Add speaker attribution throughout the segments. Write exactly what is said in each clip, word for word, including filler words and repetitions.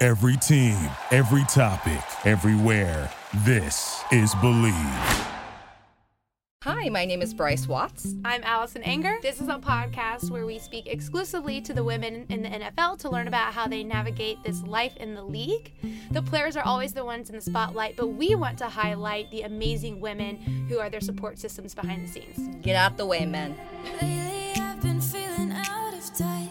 Speaker 1: Every team, every topic, everywhere. This is Believe.
Speaker 2: Hi, my name is Bryce Watts.
Speaker 3: I'm Allison Anger. This is a podcast where we speak exclusively to the women in the N F L to learn about how they navigate this life in the league. The players are always the ones in the spotlight, but we want to highlight the amazing women who are their support systems behind the scenes.
Speaker 2: Get out the way, men.
Speaker 4: Lately I've been feeling out of touch,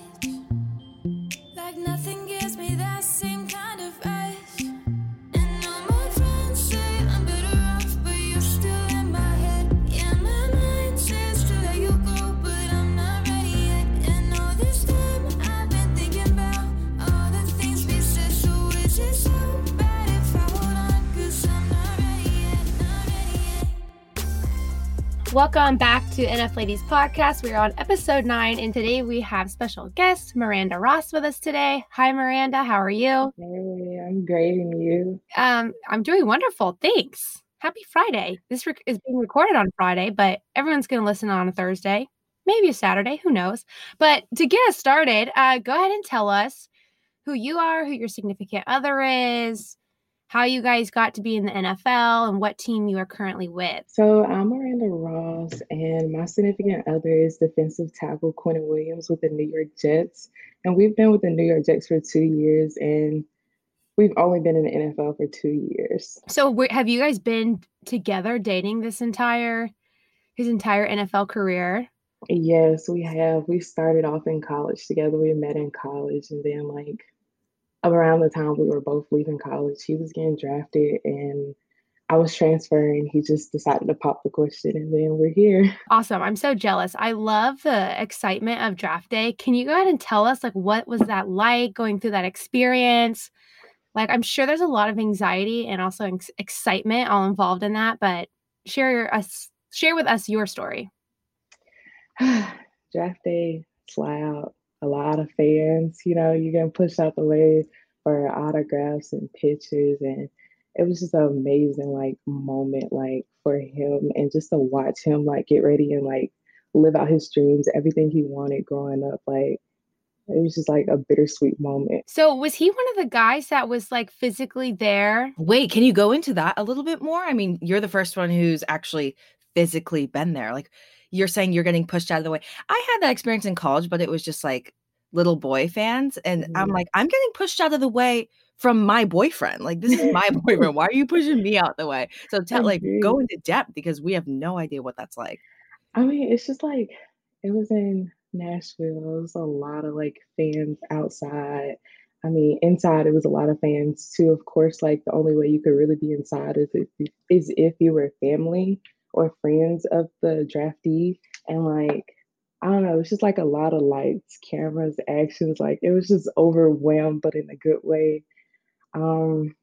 Speaker 4: like nothing gives me that same kind of rush. And all my friends say I'm better off, but you're still in my head. Yeah, my mind says to let you go, but I'm not ready yet. And all this time I've been thinking about all the things we said. So is it so bad if I hold on? Cause I'm not ready yet, not ready yet.
Speaker 3: Welcome back to N F Ladies Podcast. We are on episode nine, and today we have special guest Miranda Ross with us today. Hi, Miranda. How are you?
Speaker 5: Hey, I'm great, and you?
Speaker 3: Um, I'm doing wonderful. Thanks. Happy Friday. This rec- is being recorded on Friday, but everyone's going to listen on a Thursday, maybe a Saturday. Who knows? But to get us started, uh, go ahead and tell us who you are, who your significant other is, how you guys got to be in the N F L, and what team you are currently with.
Speaker 5: So I'm Miranda Ross, and my significant other is defensive tackle Quentin Williams with the New York Jets. And we've been with the New York Jets for two years, and we've only been in the N F L for two years.
Speaker 3: So where, have you guys been together dating this entire, his entire N F L career?
Speaker 5: Yes, we have. We started off in college together. We met in college, and then like around the time we were both leaving college, he was getting drafted, and I was transferring. He just decided to pop the question, and then we're here.
Speaker 3: Awesome. I'm so jealous. I love the excitement of draft day. Can you go ahead and tell us, like, what was that like going through that experience? Like, I'm sure there's a lot of anxiety and also ex- excitement all involved in that, but share your, us, share with us your story.
Speaker 5: Draft day, fly out, a lot of fans, you know, you're getting pushed out the way for autographs and pictures. And it was just an amazing, like, moment, like, for him, and just to watch him, like, get ready and, like, live out his dreams, everything he wanted growing up. Like, it was just, like, a bittersweet moment.
Speaker 3: So was he one of the guys that was, like, physically there?
Speaker 2: Wait, can you go into that a little bit more? I mean, you're the first one who's actually physically been there. Like, you're saying you're getting pushed out of the way. I had that experience in college, but it was just like little boy fans. And I'm
Speaker 5: Mhm.
Speaker 2: like, I'm getting pushed out of the way from my boyfriend. Like, this is my boyfriend. Why are you pushing me out the way? So
Speaker 5: I
Speaker 2: tell, like, go
Speaker 5: agree.
Speaker 2: into depth because we have no idea what that's like.
Speaker 5: I mean, it's just like it was in Nashville. It was a lot of like fans outside. I mean, inside it was a lot of fans too. Of course, like the only way you could really be inside is if you, is if you were family or friends of the draftee. And like, I don't know, it's just like a lot of lights, cameras, actions. Like it was just overwhelmed, but in a good way. Um,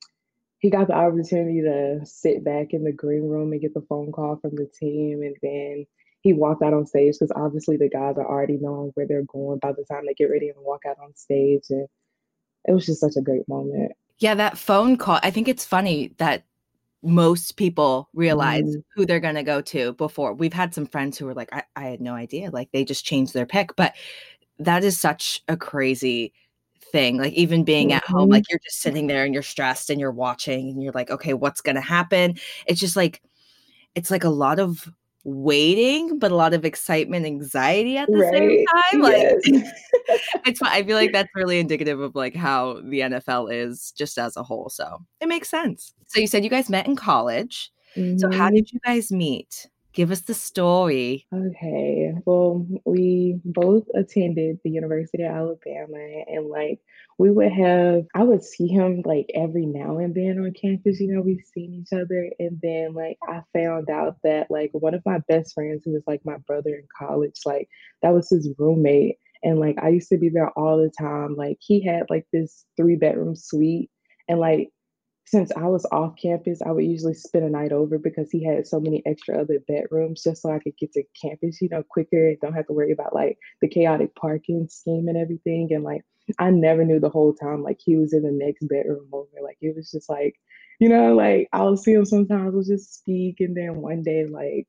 Speaker 5: he got the opportunity to sit back in the green room and get the phone call from the team, and then he walked out on stage because obviously the guys are already knowing where they're going by the time they get ready and walk out on stage. And it was just such a great moment.
Speaker 2: Yeah, that phone call. I think it's funny that most people realize
Speaker 5: Mhm.
Speaker 2: who they're going to go to before. We've had some friends who were like, I, I had no idea. Like, they just changed their pick. But that is such a crazy thing. Like, even being at home, like
Speaker 5: Mhm.
Speaker 2: you're just sitting there and you're stressed and you're watching and you're like, okay, what's going to happen? It's just like, it's like a lot of waiting, but a lot of excitement, anxiety at the same
Speaker 5: Right.
Speaker 2: time. Like,
Speaker 5: Yes.
Speaker 2: it's fun. I feel like that's really indicative of like how the N F L is just as a whole. So it makes sense. So you said you guys met in college. So how
Speaker 5: Mhm.
Speaker 2: did you guys meet? Give us the story.
Speaker 5: Okay. Well, we both attended the University of Alabama, and like we would have, I would see him like every now and then on campus. You know, we've seen each other, and then like I found out that like one of my best friends, who was like my brother in college, like that was his roommate, and like I used to be there all the time. Like he had like this three bedroom suite, and like since I was off campus, I would usually spend a night over because he had so many extra other bedrooms just so I could get to campus, you know, quicker and don't have to worry about like the chaotic parking scheme and everything. And like I never knew the whole time like he was in the next bedroom over. Like it was just like, you know, like I'll see him sometimes, we'll just speak, and then one day like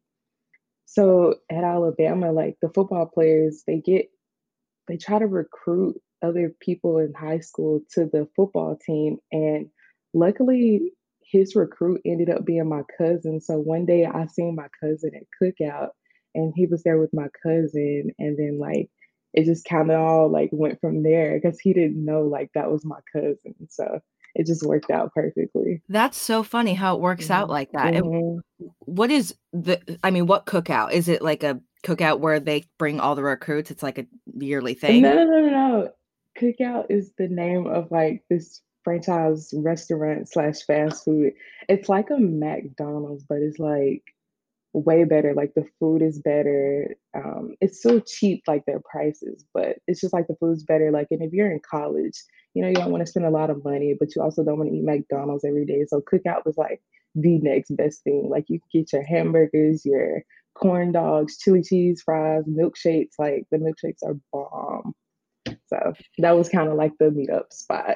Speaker 5: so at Alabama, like the football players, they get they try to recruit other people in high school to the football team. And luckily, his recruit ended up being my cousin. So one day I seen my cousin at cookout and he was there with my cousin. And then like it just kind of all like went from there because he didn't know like that was my cousin. So it just worked out perfectly.
Speaker 2: That's so funny how it works out
Speaker 5: Mhm.
Speaker 2: like that. And
Speaker 5: Mhm.
Speaker 2: what is the, I mean, what cookout? Is it like a cookout where they bring all the recruits? It's like a yearly thing?
Speaker 5: No, no, no, no, no. Cookout is the name of like this franchise restaurant slash fast food. It's like a McDonald's, but it's like way better. Like the food is better. Um, it's still cheap, like their prices, but it's just like the food's better. Like, and if you're in college, you know, you don't want to spend a lot of money, but you also don't want to eat McDonald's every day. So Cookout was like the next best thing. Like you can get your hamburgers, your corn dogs, chili cheese fries, milkshakes. Like the milkshakes are bomb. So that was kind of like the meetup spot.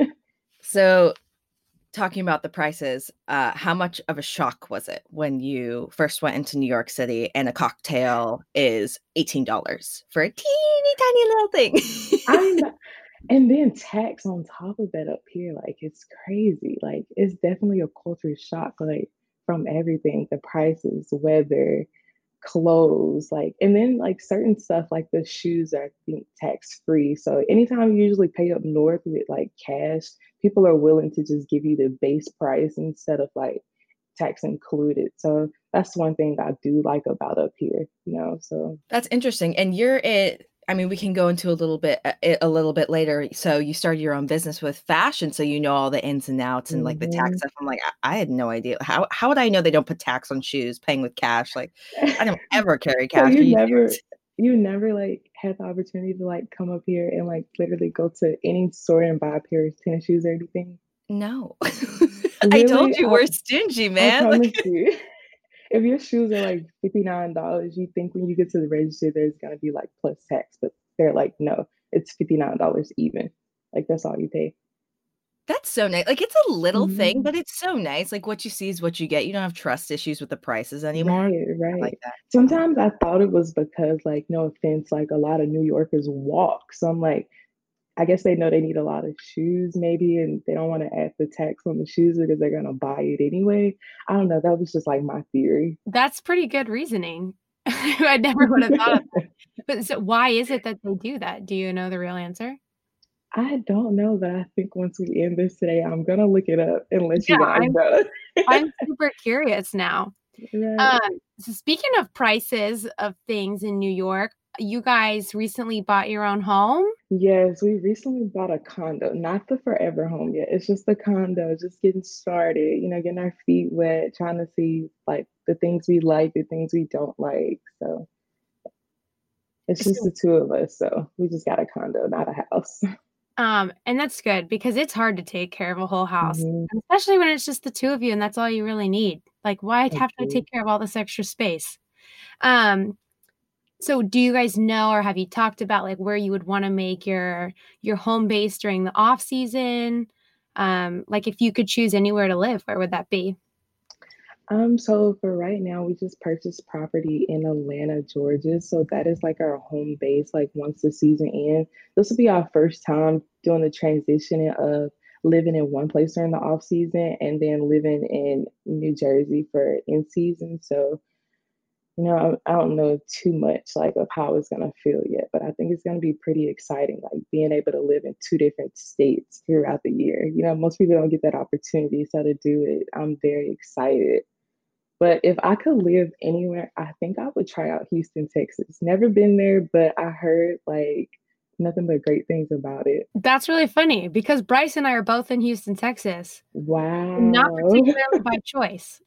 Speaker 2: So talking about the prices, uh, how much of a shock was it when you first went into New York City and a cocktail is eighteen dollars for a teeny tiny little thing?
Speaker 5: I know. And then tax on top of that up here, like it's crazy. Like it's definitely a culture shock, like from everything, the prices, weather, clothes, like, and then like certain stuff like the shoes are I think tax free. So anytime you usually pay up north with like cash, people are willing to just give you the base price instead of like tax included. So that's one thing I do like about up here, you know. So
Speaker 2: That's interesting. And you're it. I mean, we can go into a little bit a, a little bit later. So you started your own business with fashion, so you know all the ins and outs and like the tax
Speaker 5: mhm.
Speaker 2: stuff. I'm like, I, I had no idea. How how would I know they don't put tax on shoes, paying with cash? Like, I don't ever carry
Speaker 5: So
Speaker 2: cash.
Speaker 5: you
Speaker 2: Are you
Speaker 5: never
Speaker 2: serious?
Speaker 5: you never like had the opportunity to like come up here and like literally go to any store and buy a pair of tennis shoes or anything?
Speaker 2: No. I told
Speaker 5: Really?
Speaker 2: you
Speaker 5: I
Speaker 2: we're stingy,
Speaker 5: I
Speaker 2: man. Like,
Speaker 5: promise you. If your shoes are like fifty-nine dollars you think when you get to the register there's gonna be like plus tax, but they're like, no, it's fifty-nine dollars even. Like that's all you pay.
Speaker 2: that's so nice. Like, it's a little thing,
Speaker 5: Mhm.
Speaker 2: but it's so nice. Like, what you see is what you get. You don't have trust issues with the prices anymore.
Speaker 5: Right,
Speaker 2: I like
Speaker 5: right.
Speaker 2: that.
Speaker 5: Sometimes I thought it was because like no offense, like a lot of New Yorkers walk. So I'm like, I guess they know they need a lot of shoes maybe, and they don't want to add the tax on the shoes because they're gonna buy it anyway. I don't know. That was just like my theory.
Speaker 3: That's pretty good reasoning. I never would have thought of that. But so why is it that they do that? Do you know the real answer?
Speaker 5: I don't know, but I think once we end this today, I'm gonna look it up and let you
Speaker 3: Yeah,
Speaker 5: guys
Speaker 3: I'm
Speaker 5: know.
Speaker 3: I'm super curious now.
Speaker 5: Right.
Speaker 3: Um, so speaking of prices of things in New York, you guys recently bought your own home?
Speaker 5: Yes, we recently bought a condo, not the forever home yet. It's just a condo, just getting started, you know, getting our feet wet, trying to see like the things we like, the things we don't like. So it's just
Speaker 3: So,
Speaker 5: the two of us. So we just got a condo, not a house.
Speaker 3: um, and that's good because it's hard to take care of a whole house,
Speaker 5: hmm
Speaker 3: and especially when it's just the two of you and that's all you really need. Like, why have to
Speaker 5: Agree.
Speaker 3: take care of all this extra space? Um, so do you guys know or have you talked about like where you would want to make your your home base during the off season? Um, like if you could choose anywhere to live, where would that be?
Speaker 5: Um, so for right now, we just purchased property in Atlanta, Georgia. So that is like our home base. Like once the season ends, this will be our first time doing the transition of living in one place during the off season and then living in New Jersey for in season. So, you know, I, I don't know too much like of how it's gonna feel yet, but I think it's gonna be pretty exciting, like being able to live in two different states throughout the year. You know, most people don't get that opportunity. So to do it, I'm very excited. But if I could live anywhere, I think I would try out Houston, Texas. Never been there, but I heard like nothing but great things about it.
Speaker 3: That's really funny because Bryce and I are both in Houston, Texas, and not
Speaker 5: Wow.
Speaker 3: particularly by choice.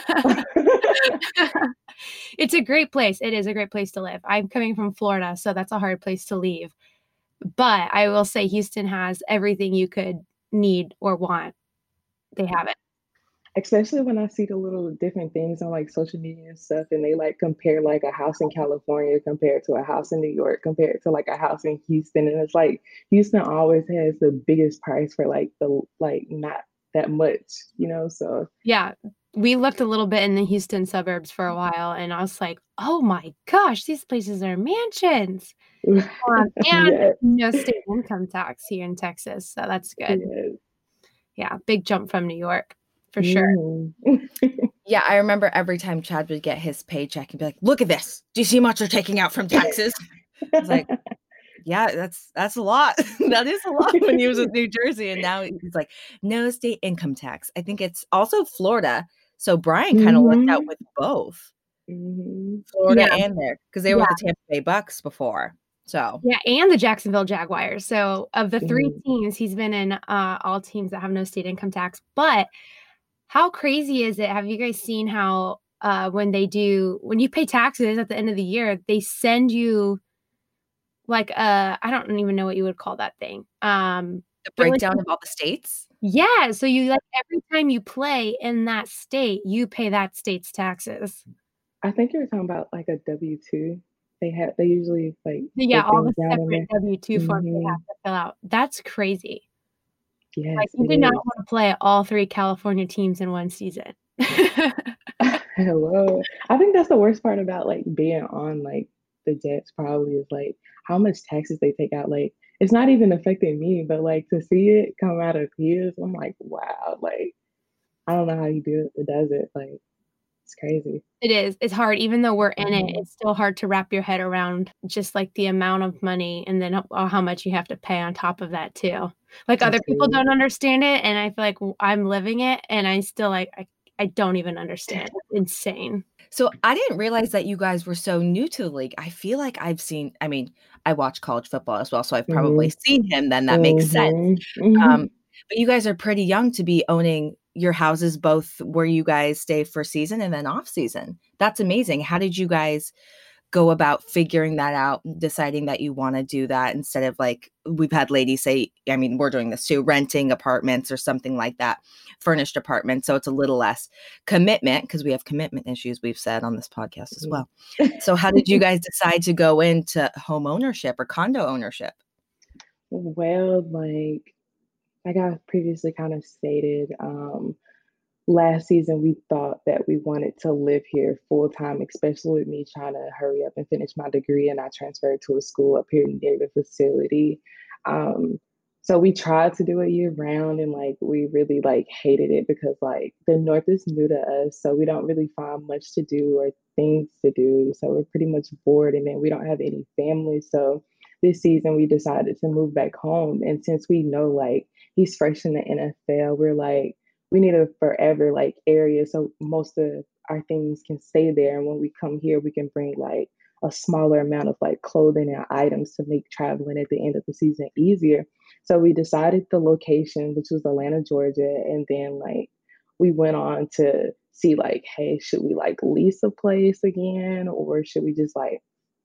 Speaker 3: It's a great place. It is a great place to live. I'm coming from Florida, so that's a hard place to leave. But I will say Houston has everything you could need or want. They have it.
Speaker 5: Especially when I see the little different things on like social media and stuff, and they like compare like a house in California compared to a house in New York compared to like a house in Houston. And it's like Houston always has the biggest price for like the like not that much, you know? So
Speaker 3: Yeah. we looked a little bit in the Houston suburbs for a while, and I was like, oh my gosh, these places are mansions. Um, and
Speaker 5: Yes.
Speaker 3: no state income tax here in Texas, so that's good.
Speaker 5: Yes.
Speaker 3: Yeah, big jump from New York for sure.
Speaker 5: Mhm.
Speaker 2: Yeah, I remember every time Chad would get his paycheck and be like, "Look at this. Do you see how much you're taking out from taxes?" I was like, "Yeah, that's that's a lot. That is a lot." When he was with New Jersey, and now he's like, "No state income tax." I think it's also Florida. So Brian kind of lucked out
Speaker 5: Mhm.
Speaker 2: with both
Speaker 5: Mhm.
Speaker 2: Florida
Speaker 3: Yeah.
Speaker 2: and there because they were
Speaker 3: Yeah.
Speaker 2: with the Tampa Bay Bucks before. So
Speaker 3: Yeah, and the Jacksonville Jaguars. So of the three
Speaker 5: Mhm.
Speaker 3: teams, he's been in uh, all teams that have no state income tax. But how crazy is it? Have you guys seen how uh, when they do, when you pay taxes at the end of the year, they send you like a, I don't even know what you would call that thing. Um,
Speaker 2: the
Speaker 3: but like,
Speaker 2: breakdown of all the states.
Speaker 3: yeah, so you like every time you play in that state, you pay that state's taxes.
Speaker 5: I think you were talking about like a W two. They have they usually like
Speaker 3: Yeah,
Speaker 5: put
Speaker 3: all the
Speaker 5: things down in
Speaker 3: separate
Speaker 5: there.
Speaker 3: W two forms they have
Speaker 5: Mhm.
Speaker 3: to fill out. That's crazy. Like,
Speaker 5: Yes,
Speaker 3: you
Speaker 5: it
Speaker 3: do not
Speaker 5: is.
Speaker 3: want to play all three California teams in one season.
Speaker 5: Hello. I think that's the worst part about like being on like the Jets probably is like how much taxes they take out. Like it's not even affecting me, but like to see it come out of his, I'm like, wow, like I don't know how he do it, does it. Like it's crazy.
Speaker 3: It is. It's hard. Even though we're in it,
Speaker 5: Mhm.
Speaker 3: it's still hard to wrap your head around just like the amount of money and then how how much you have to pay on top of that too. Like other people
Speaker 5: Absolutely.
Speaker 3: don't understand it, and I feel like w- I'm living it, and I still like I, I don't even understand. It's insane.
Speaker 2: So I didn't realize that you guys were so new to the league. I feel like I've seen, I mean, I watch college football as well, so I've probably
Speaker 5: Mhm.
Speaker 2: seen him, then that makes sense.
Speaker 5: Mhm.
Speaker 2: Um,
Speaker 5: Mhm.
Speaker 2: but you guys are pretty young to be owning your houses both where you guys stay for season and then off season. That's amazing. How did you guys go about figuring that out, deciding that you want to do that instead of like we've had ladies say, I mean, we're doing this too, renting apartments or something like that, furnished apartments. So it's a little less commitment because we have commitment issues we've said on this podcast as well. So how did you guys decide to go into home ownership or condo ownership?
Speaker 5: Well, like like I previously kind of stated, um, last season we thought that we wanted to live here full time, especially with me trying to hurry up and finish my degree, and I transferred to a school up here near the facility. Um, so we tried to do it year round, and like we really like hated it because like the North is new to us, so we don't really find much to do or things to do. So we're pretty much bored, and then we don't have any family. So this season we decided to move back home, and since we know like he's fresh in the N F L, we're like we need a forever like area so most of our things can stay there. And when we come here, we can bring like a smaller amount of like clothing and items to make traveling at the end of the season easier. So we decided the location, which was Atlanta, Georgia, and then like we went on to see like, hey, should we like lease a place again or should we just like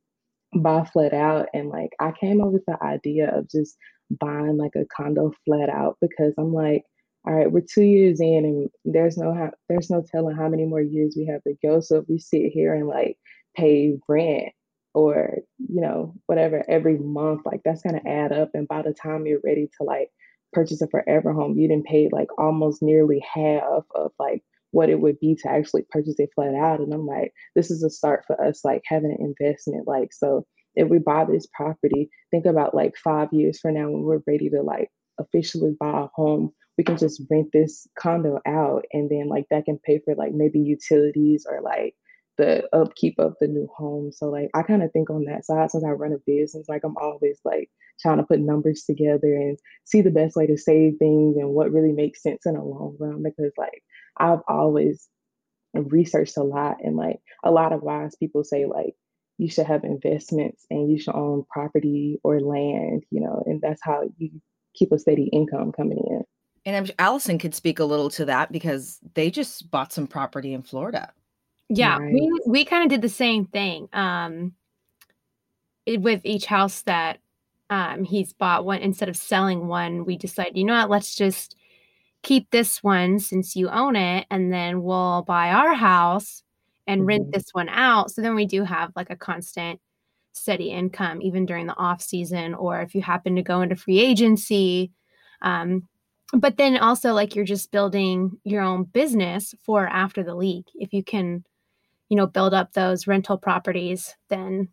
Speaker 5: buy flat out? And like I came up with the idea of just buying like a condo flat out because I'm like, all right, we're two years in and there's no how, there's no telling how many more years we have to go. So if we sit here and like pay rent or you know whatever every month, like that's gonna add up. And by the time you're ready to like purchase a forever home, you didn't pay like almost nearly half of like what it would be to actually purchase it flat out. And I'm like, this is a start for us, like having an investment. Like, so if we buy this property, think about like five years from now when we're ready to like officially buy a home, we can just rent this condo out and then like that can pay for like maybe utilities or like the upkeep of the new home. So like I kind of think on that side since I run a business, like I'm always like trying to put numbers together and see the best way to save things and what really makes sense in the long run because like I've always researched a lot and like a lot of wise people say like you should have investments and you should own property or land, you know, and that's how you keep a steady income coming in.
Speaker 2: And I'm, Allison could speak a little to that because they just bought some property in Florida.
Speaker 3: Yeah,
Speaker 5: Nice.
Speaker 3: we we kind of did the same thing. Um, it, with each house that um he's bought one instead of selling one, we decided, you know what, let's just keep this one since you own it, and then we'll buy our house and rent
Speaker 5: Mhm.
Speaker 3: this one out. So then we do have like a constant, steady income, even during the off season, or if you happen to go into free agency. Um, but then also like you're just building your own business for after the league. If you can, you know, build up those rental properties, then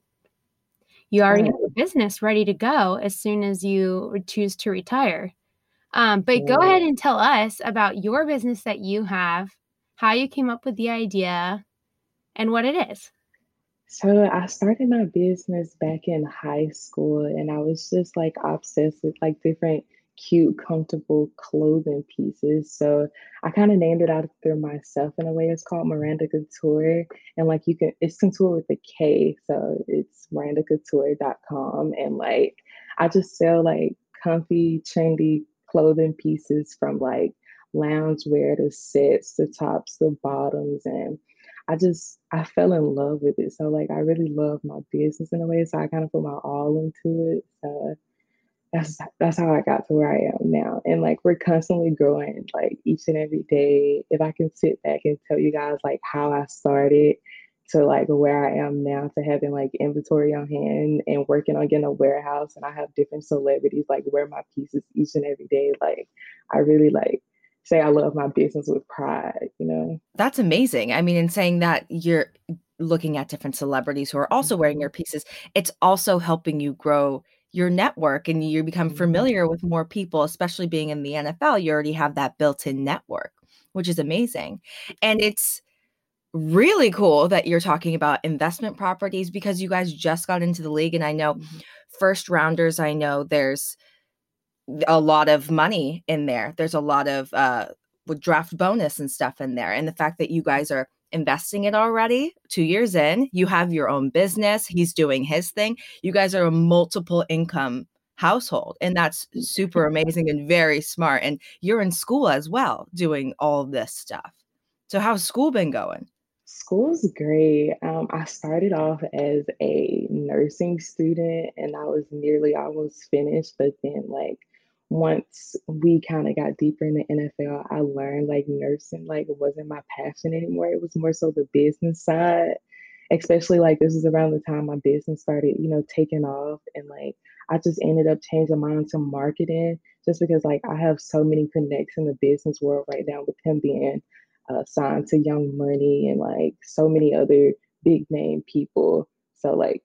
Speaker 3: you already have
Speaker 5: Right.
Speaker 3: a business ready to go as soon as you choose to retire. Um, but go
Speaker 5: Right.
Speaker 3: ahead and tell us about your business that you have, how you came up with the idea, and what it is.
Speaker 5: So I started my business back in high school, and I was just like obsessed with like different cute, comfortable clothing pieces. So I kind of named it after myself in a way. It's called Miranda Couture, and like you can, it's couture with a K, so it's miranda couture dot com, and like I just sell like comfy, trendy clothing pieces from like loungewear to sets to tops to bottoms, and I just I fell in love with it. So like I really love my business in a way. So I kind of put my all into it. So that's that's how I got to where I am now. And like we're constantly growing like each and every day. If I can sit back and tell you guys like how I started to like where I am now to having like inventory on hand and working on getting a warehouse and I have different celebrities like wear my pieces each and every day. Like I really like say I love my business with pride, you know.
Speaker 2: That's amazing. I mean, in saying that you're looking at different celebrities who are also wearing
Speaker 5: Mhm.
Speaker 2: your pieces, it's also helping you grow your network and you become
Speaker 5: Mhm.
Speaker 2: familiar with more people, especially being in the N F L. You already have that built-in network, which is amazing. And it's really cool that you're talking about investment properties because you guys just got into the league. And I know
Speaker 5: Mhm.
Speaker 2: first rounders, I know there's a lot of money in there. There's a lot of uh with draft bonus and stuff in there. And the fact that you guys are investing it already, two years in, you have your own business, he's doing his thing. You guys are a multiple income household. And that's super amazing and very smart. And you're in school as well, doing all this stuff. So how's school been going?
Speaker 5: School's great. Um, I started off as a nursing student and I was nearly almost finished, but then like once we kind of got deeper in the N F L, I learned like nursing like wasn't my passion anymore. It was more so the business side, especially like this is around the time my business started, you know, taking off and like I just ended up changing mine to marketing just because like I have so many connects in the business world right now with him being uh, signed to Young Money and like so many other big name people. So like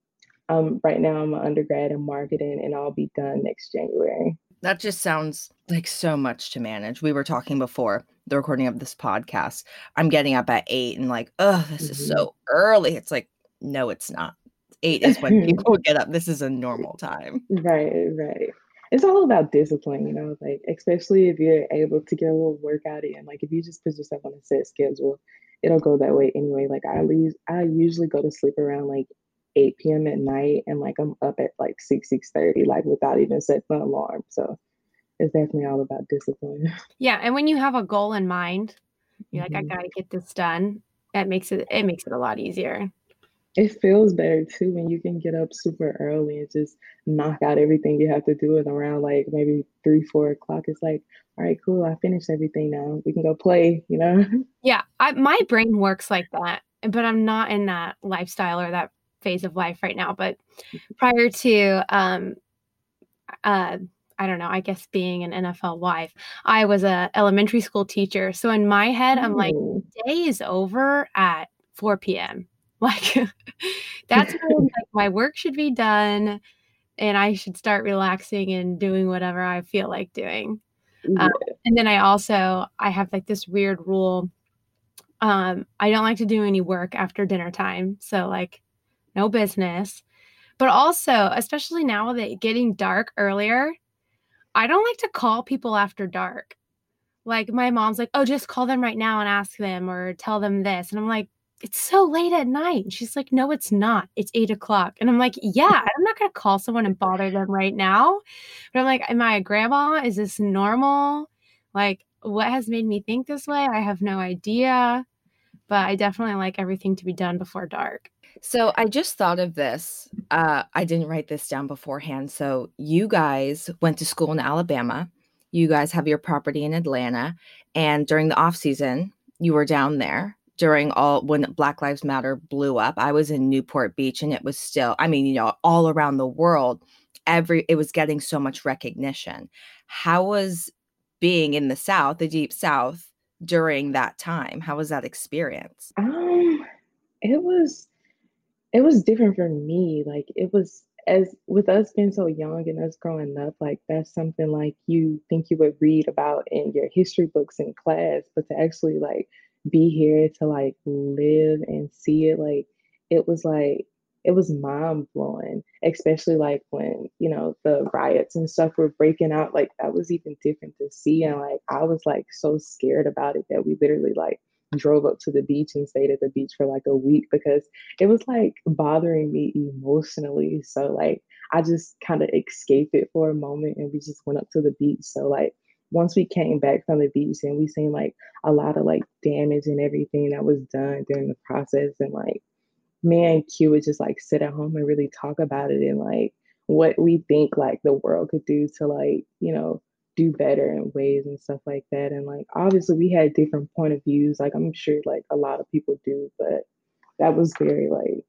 Speaker 5: um right now I'm an undergrad in marketing and I'll be done next January.
Speaker 2: That just sounds like so much to manage. We were talking before the recording of this podcast. I'm getting up at eight and like, oh, this is
Speaker 5: Mhm.
Speaker 2: so early. It's like, no, it's not. Eight is when people get up. This is a normal time.
Speaker 5: Right, right. It's all about discipline, you know, like especially if you're able to get a little workout in. Like if you just put yourself on a set schedule, it'll go that way anyway. Like I leave, I usually go to sleep around like eight p m at night, and like I'm up at like six six thirty, like without even setting an alarm. So it's definitely all about discipline.
Speaker 3: Yeah, and when you have a goal in mind, you're like, I
Speaker 5: Mhm.
Speaker 3: gotta get this done. That makes it it makes it a lot easier.
Speaker 5: It feels better too when you can get up super early and just knock out everything you have to do it around like maybe three, four o'clock. It's like, all right, cool, I finished everything now. We can go play, you know?
Speaker 3: Yeah, I, my brain works like that, but I'm not in that lifestyle or that phase of life right now. But prior to, um, uh, I don't know, I guess being an N F L wife, I was a elementary school teacher. So in my head, I'm like,
Speaker 5: Oh.
Speaker 3: day is over at four p m Like that's when like, my work should be done, and I should start relaxing and doing whatever I feel like doing. Um,
Speaker 5: Yeah.
Speaker 3: and then I also I have like this weird rule. Um, I don't like to do any work after dinner time. So like no business. But also, especially now with it getting dark earlier, I don't like to call people after dark. Like my mom's like, "Oh, just call them right now and ask them or tell them this." And I'm like, "It's so late at night." And she's like, "No, it's not. It's eight o'clock." And I'm like, "Yeah, I'm not gonna call someone and bother them right now." But I'm like, "Am I a grandma? Is this normal? Like, what has made me think this way? I have no idea." But I definitely like everything to be done before dark.
Speaker 2: So I just thought of this. Uh, I didn't write this down beforehand. So you guys went to school in Alabama. You guys have your property in Atlanta. And during the off season, you were down there during all when Black Lives Matter blew up. I was in Newport Beach and it was still, I mean, you know, all around the world, every it was getting so much recognition. How was being in the South, the deep South during that time? How was that experience?
Speaker 5: Um, it was it was different for me. Like it was as with us being so young and us growing up, like that's something like you think you would read about in your history books in class, but to actually like be here to like live and see it, like it was like it was mind blowing, especially like when, you know, the riots and stuff were breaking out, like that was even different to see. And like I was like so scared about it that we literally like drove up to the beach and stayed at the beach for like a week because it was like bothering me emotionally. So like I just kind of escaped it for a moment and we just went up to the beach. So like once we came back from the beach and we seen like a lot of like damage and everything that was done during the process, and like me and Q would just like sit at home and really talk about it and like what we think like the world could do to like, you know, do better in ways and stuff like that. And like obviously we had different point of views. Like I'm sure like a lot of people do, but that was very like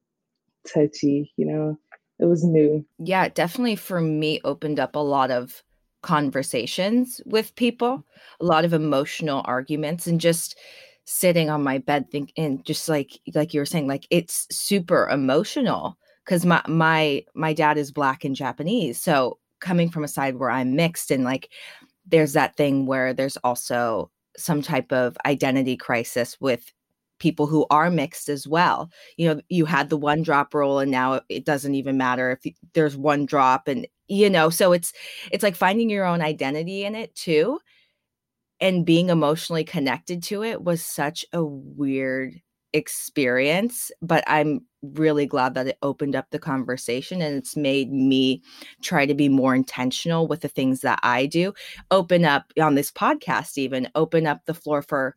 Speaker 5: touchy, you know. It was new.
Speaker 2: Yeah, it definitely for me opened up a lot of conversations with people, a lot of emotional arguments, and just sitting on my bed think and just like like you were saying, like it's super emotional because my my my dad is Black and Japanese. So coming from a side where I'm mixed, and like there's that thing where there's also some type of identity crisis with people who are mixed as well. You know, you had the one drop rule and now it doesn't even matter if there's one drop, and you know, so it's it's like finding your own identity in it too, and being emotionally connected to it was such a weird experience, but I'm really glad that it opened up the conversation and it's made me try to be more intentional with the things that I do. Open up on this podcast, even open up the floor for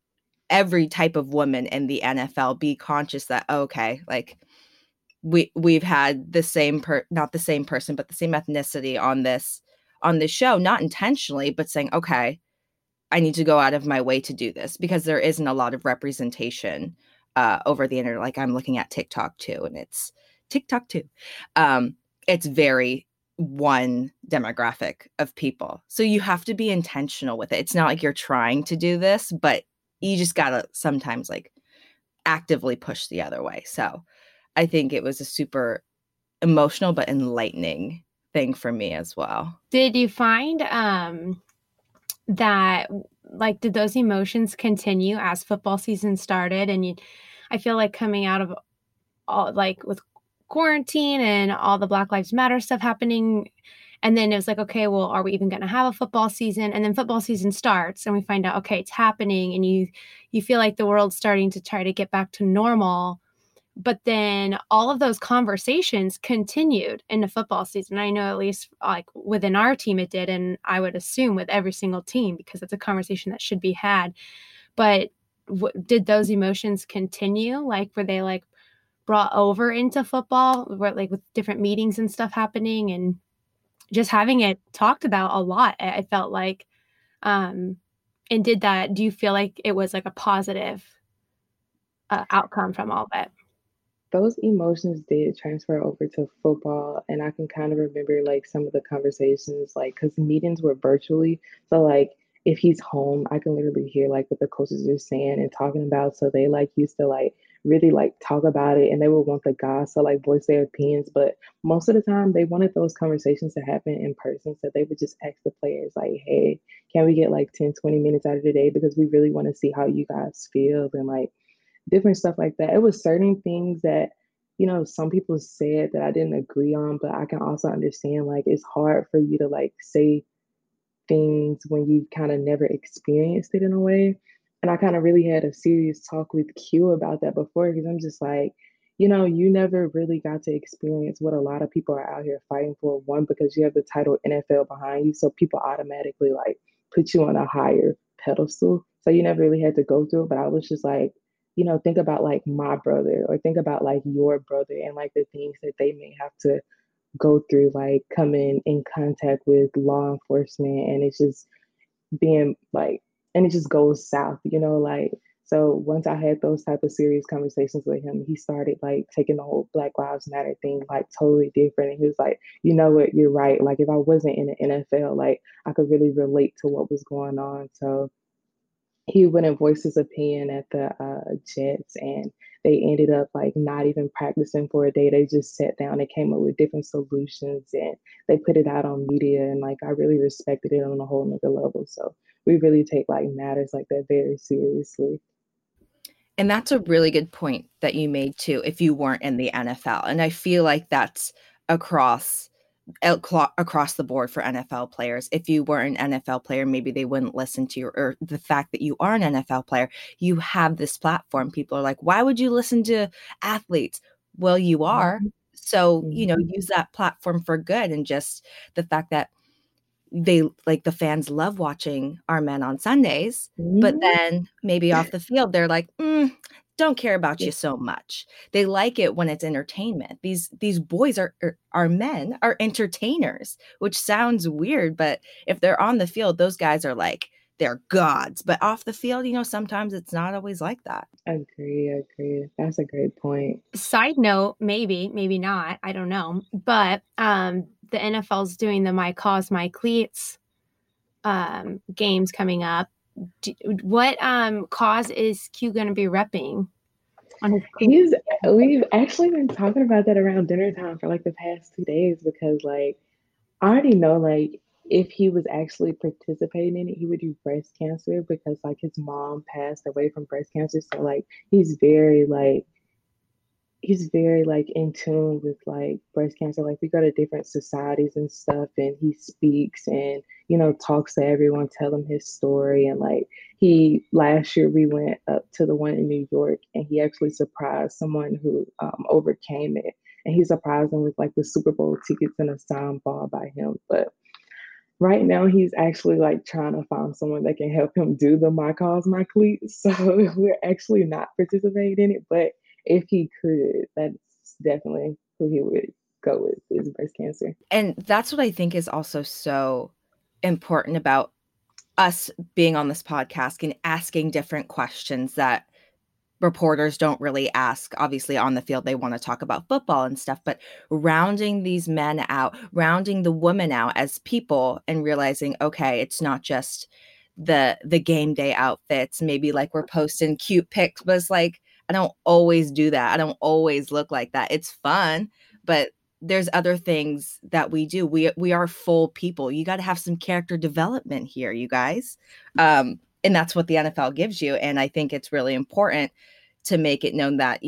Speaker 2: every type of woman in the N F L. Be conscious that, okay, like we we've had the same per not the same person, but the same ethnicity on this on this show, not intentionally, but saying, okay, I need to go out of my way to do this because there isn't a lot of representation uh, over the internet. Like I'm looking at TikTok too, and it's TikTok too. Um, it's very one demographic of people. So you have to be intentional with it. It's not like you're trying to do this, but you just gotta sometimes like actively push the other way. So I think it was a super emotional but enlightening thing for me as well.
Speaker 3: Did you find um that like did those emotions continue as football season started? And you, I feel like coming out of all like with quarantine and all the Black Lives Matter stuff happening, and then it was like, okay, well, are we even going to have a football season? And then football season starts and we find out, okay, it's happening, and you you feel like the world's starting to try to get back to normal. But then all of those conversations continued in the football season. I know at least like within our team it did, and I would assume with every single team because it's a conversation that should be had. But w- did those emotions continue? Like were they like brought over into football, where like with different meetings and stuff happening and just having it talked about a lot? I I felt like, um, and did that, do you feel like it was like a positive uh, outcome from all of it?
Speaker 5: Those emotions did transfer over to football, and I can kind of remember like some of the conversations, like because meetings were virtually. So like if he's home, I can literally hear like what the coaches are saying and talking about. So they like used to like really like talk about it, and they would want the guys to like voice their opinions. But most of the time, they wanted those conversations to happen in person. So they would just ask the players like, "Hey, can we get like ten, twenty minutes out of the day because we really want to see how you guys feel," and like different stuff like that. It was certain things that, you know, some people said that I didn't agree on, but I can also understand like it's hard for you to like say things when you've kind of never experienced it in a way. And I kind of really had a serious talk with Q about that before because I'm just like, you know, you never really got to experience what a lot of people are out here fighting for. One, because you have the title N F L behind you. So people automatically like put you on a higher pedestal. So you never really had to go through it. But I was just like, you know, think about like my brother or think about like your brother and like the things that they may have to go through, like coming in contact with law enforcement. And it's just being like, and it just goes south, you know, like, So once I had those type of serious conversations with him, he started like taking the whole Black Lives Matter thing like totally different. And he was like, you know what, you're right. Like if I wasn't in the N F L, like I could really relate to what was going on. So he went and voiced his opinion at the uh, Jets, and they ended up like not even practicing for a day. They just sat down and came up with different solutions, and they put it out on media. And like I really respected it on a whole nother level. So we really take like matters like that very seriously.
Speaker 2: And that's a really good point that you made too, if you weren't in the N F L. And I feel like that's across across the board for N F L players. If you were an N F L player, maybe they wouldn't listen to you, or the fact that you are an N F L player, you have this platform. People are like, why would you listen to athletes? Well, you are. So, you know, use that platform for good. And just the fact that they like the fans love watching our men on Sundays, but then maybe off the field, they're like, mm, don't care about you so much. They like it when it's entertainment. These these boys are, are our men are entertainers, which sounds weird, but if they're on the field, those guys are like, they're gods. But off the field, you know, sometimes it's not always like that.
Speaker 5: Agree, agree. That's a great point.
Speaker 3: Side note, maybe, maybe not. I don't know. But um, the N F L's doing the My Cause, My Cleats um, games coming up. Do, what um, cause is Q going to be repping on his
Speaker 5: cleats? He's, we've actually been talking about that around dinner time for like the past two days because like I already know like if he was actually participating in it, he would do breast cancer because like his mom passed away from breast cancer. So like he's very like he's very like in tune with like breast cancer. Like we go to different societies and stuff, and he speaks and you know talks to everyone, tell them his story. And like he last year we went up to the one in New York, and he actually surprised someone who um, overcame it, and he surprised them with like the Super Bowl tickets and a signed ball by him. But right now he's actually like trying to find someone that can help him do the My Cause, My Cleats. So we're actually not participating in it, but if he could, that's definitely who he would go with, is breast cancer.
Speaker 2: And that's what I think is also so important about us being on this podcast and asking different questions that reporters don't really ask. Obviously on the field, they want to talk about football and stuff, but rounding these men out, rounding the women out as people and realizing, okay, it's not just the, the game day outfits. Maybe like we're posting cute pics, but it's like, I don't always do that. I don't always look like that. It's fun, but there's other things that we do. We we are full people. You got to have some character development here, you guys. Um, and that's what the N F L gives you. And I think it's really important to make it known that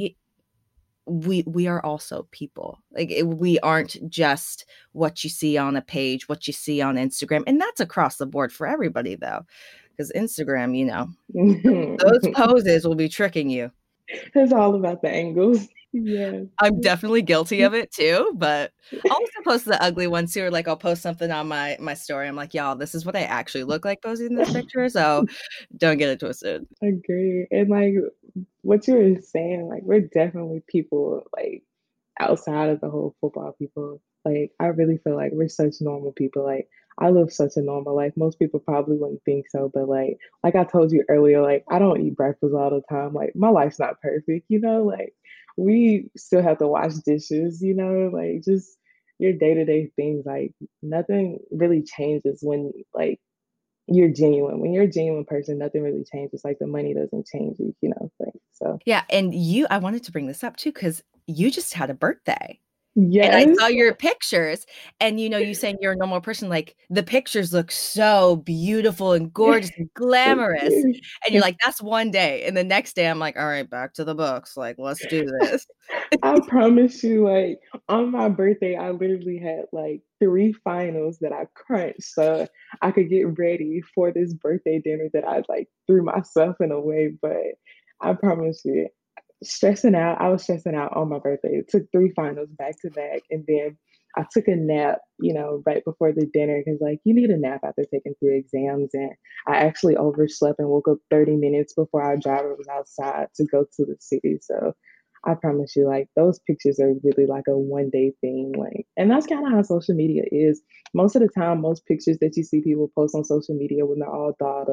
Speaker 2: we we are also people. Like it, we aren't just what you see on a page, what you see on Instagram. And that's across the board for everybody, though, because Instagram, you know, those poses will be tricking you.
Speaker 5: It's all about the angles. Yeah.
Speaker 2: I'm definitely guilty of it too, but I'll also post the ugly ones too. Or like I'll post something on my my story. I'm like, y'all, this is what I actually look like posing this picture. So don't get it twisted.
Speaker 5: Agree. And like what you were saying, like we're definitely people like outside of the whole football people. Like I really feel like we're such normal people. Like I live such a normal life. Most people probably wouldn't think so, but like like I told you earlier, like I don't eat breakfast all the time. Like my life's not perfect, you know, like we still have to wash dishes, you know, like just your day-to-day things. Like nothing really changes when like you're genuine. When you're a genuine person, nothing really changes. Like the money doesn't change you, you know, like so.
Speaker 2: Yeah, and you I wanted to bring this up too, because you just had a birthday.
Speaker 5: Yes.
Speaker 2: And I saw your pictures, and you know, you saying you're a normal person, like the pictures look so beautiful and gorgeous and glamorous. And you're like, that's one day. And the next day I'm like, all right, back to the books. Like, let's do this.
Speaker 5: I promise you, like on my birthday, I literally had like three finals that I crunched so I could get ready for this birthday dinner that I like threw myself in a way. But I promise you, stressing out. I was stressing out on my birthday. It took three finals back to back. And then I took a nap, you know, right before the dinner because like you need a nap after taking three exams. And I actually overslept and woke up thirty minutes before our driver was outside to go to the city. So I promise you, like those pictures are really like a one day thing. Like, and that's kind of how social media is. Most of the time, most pictures that you see people post on social media when they're all dolled up,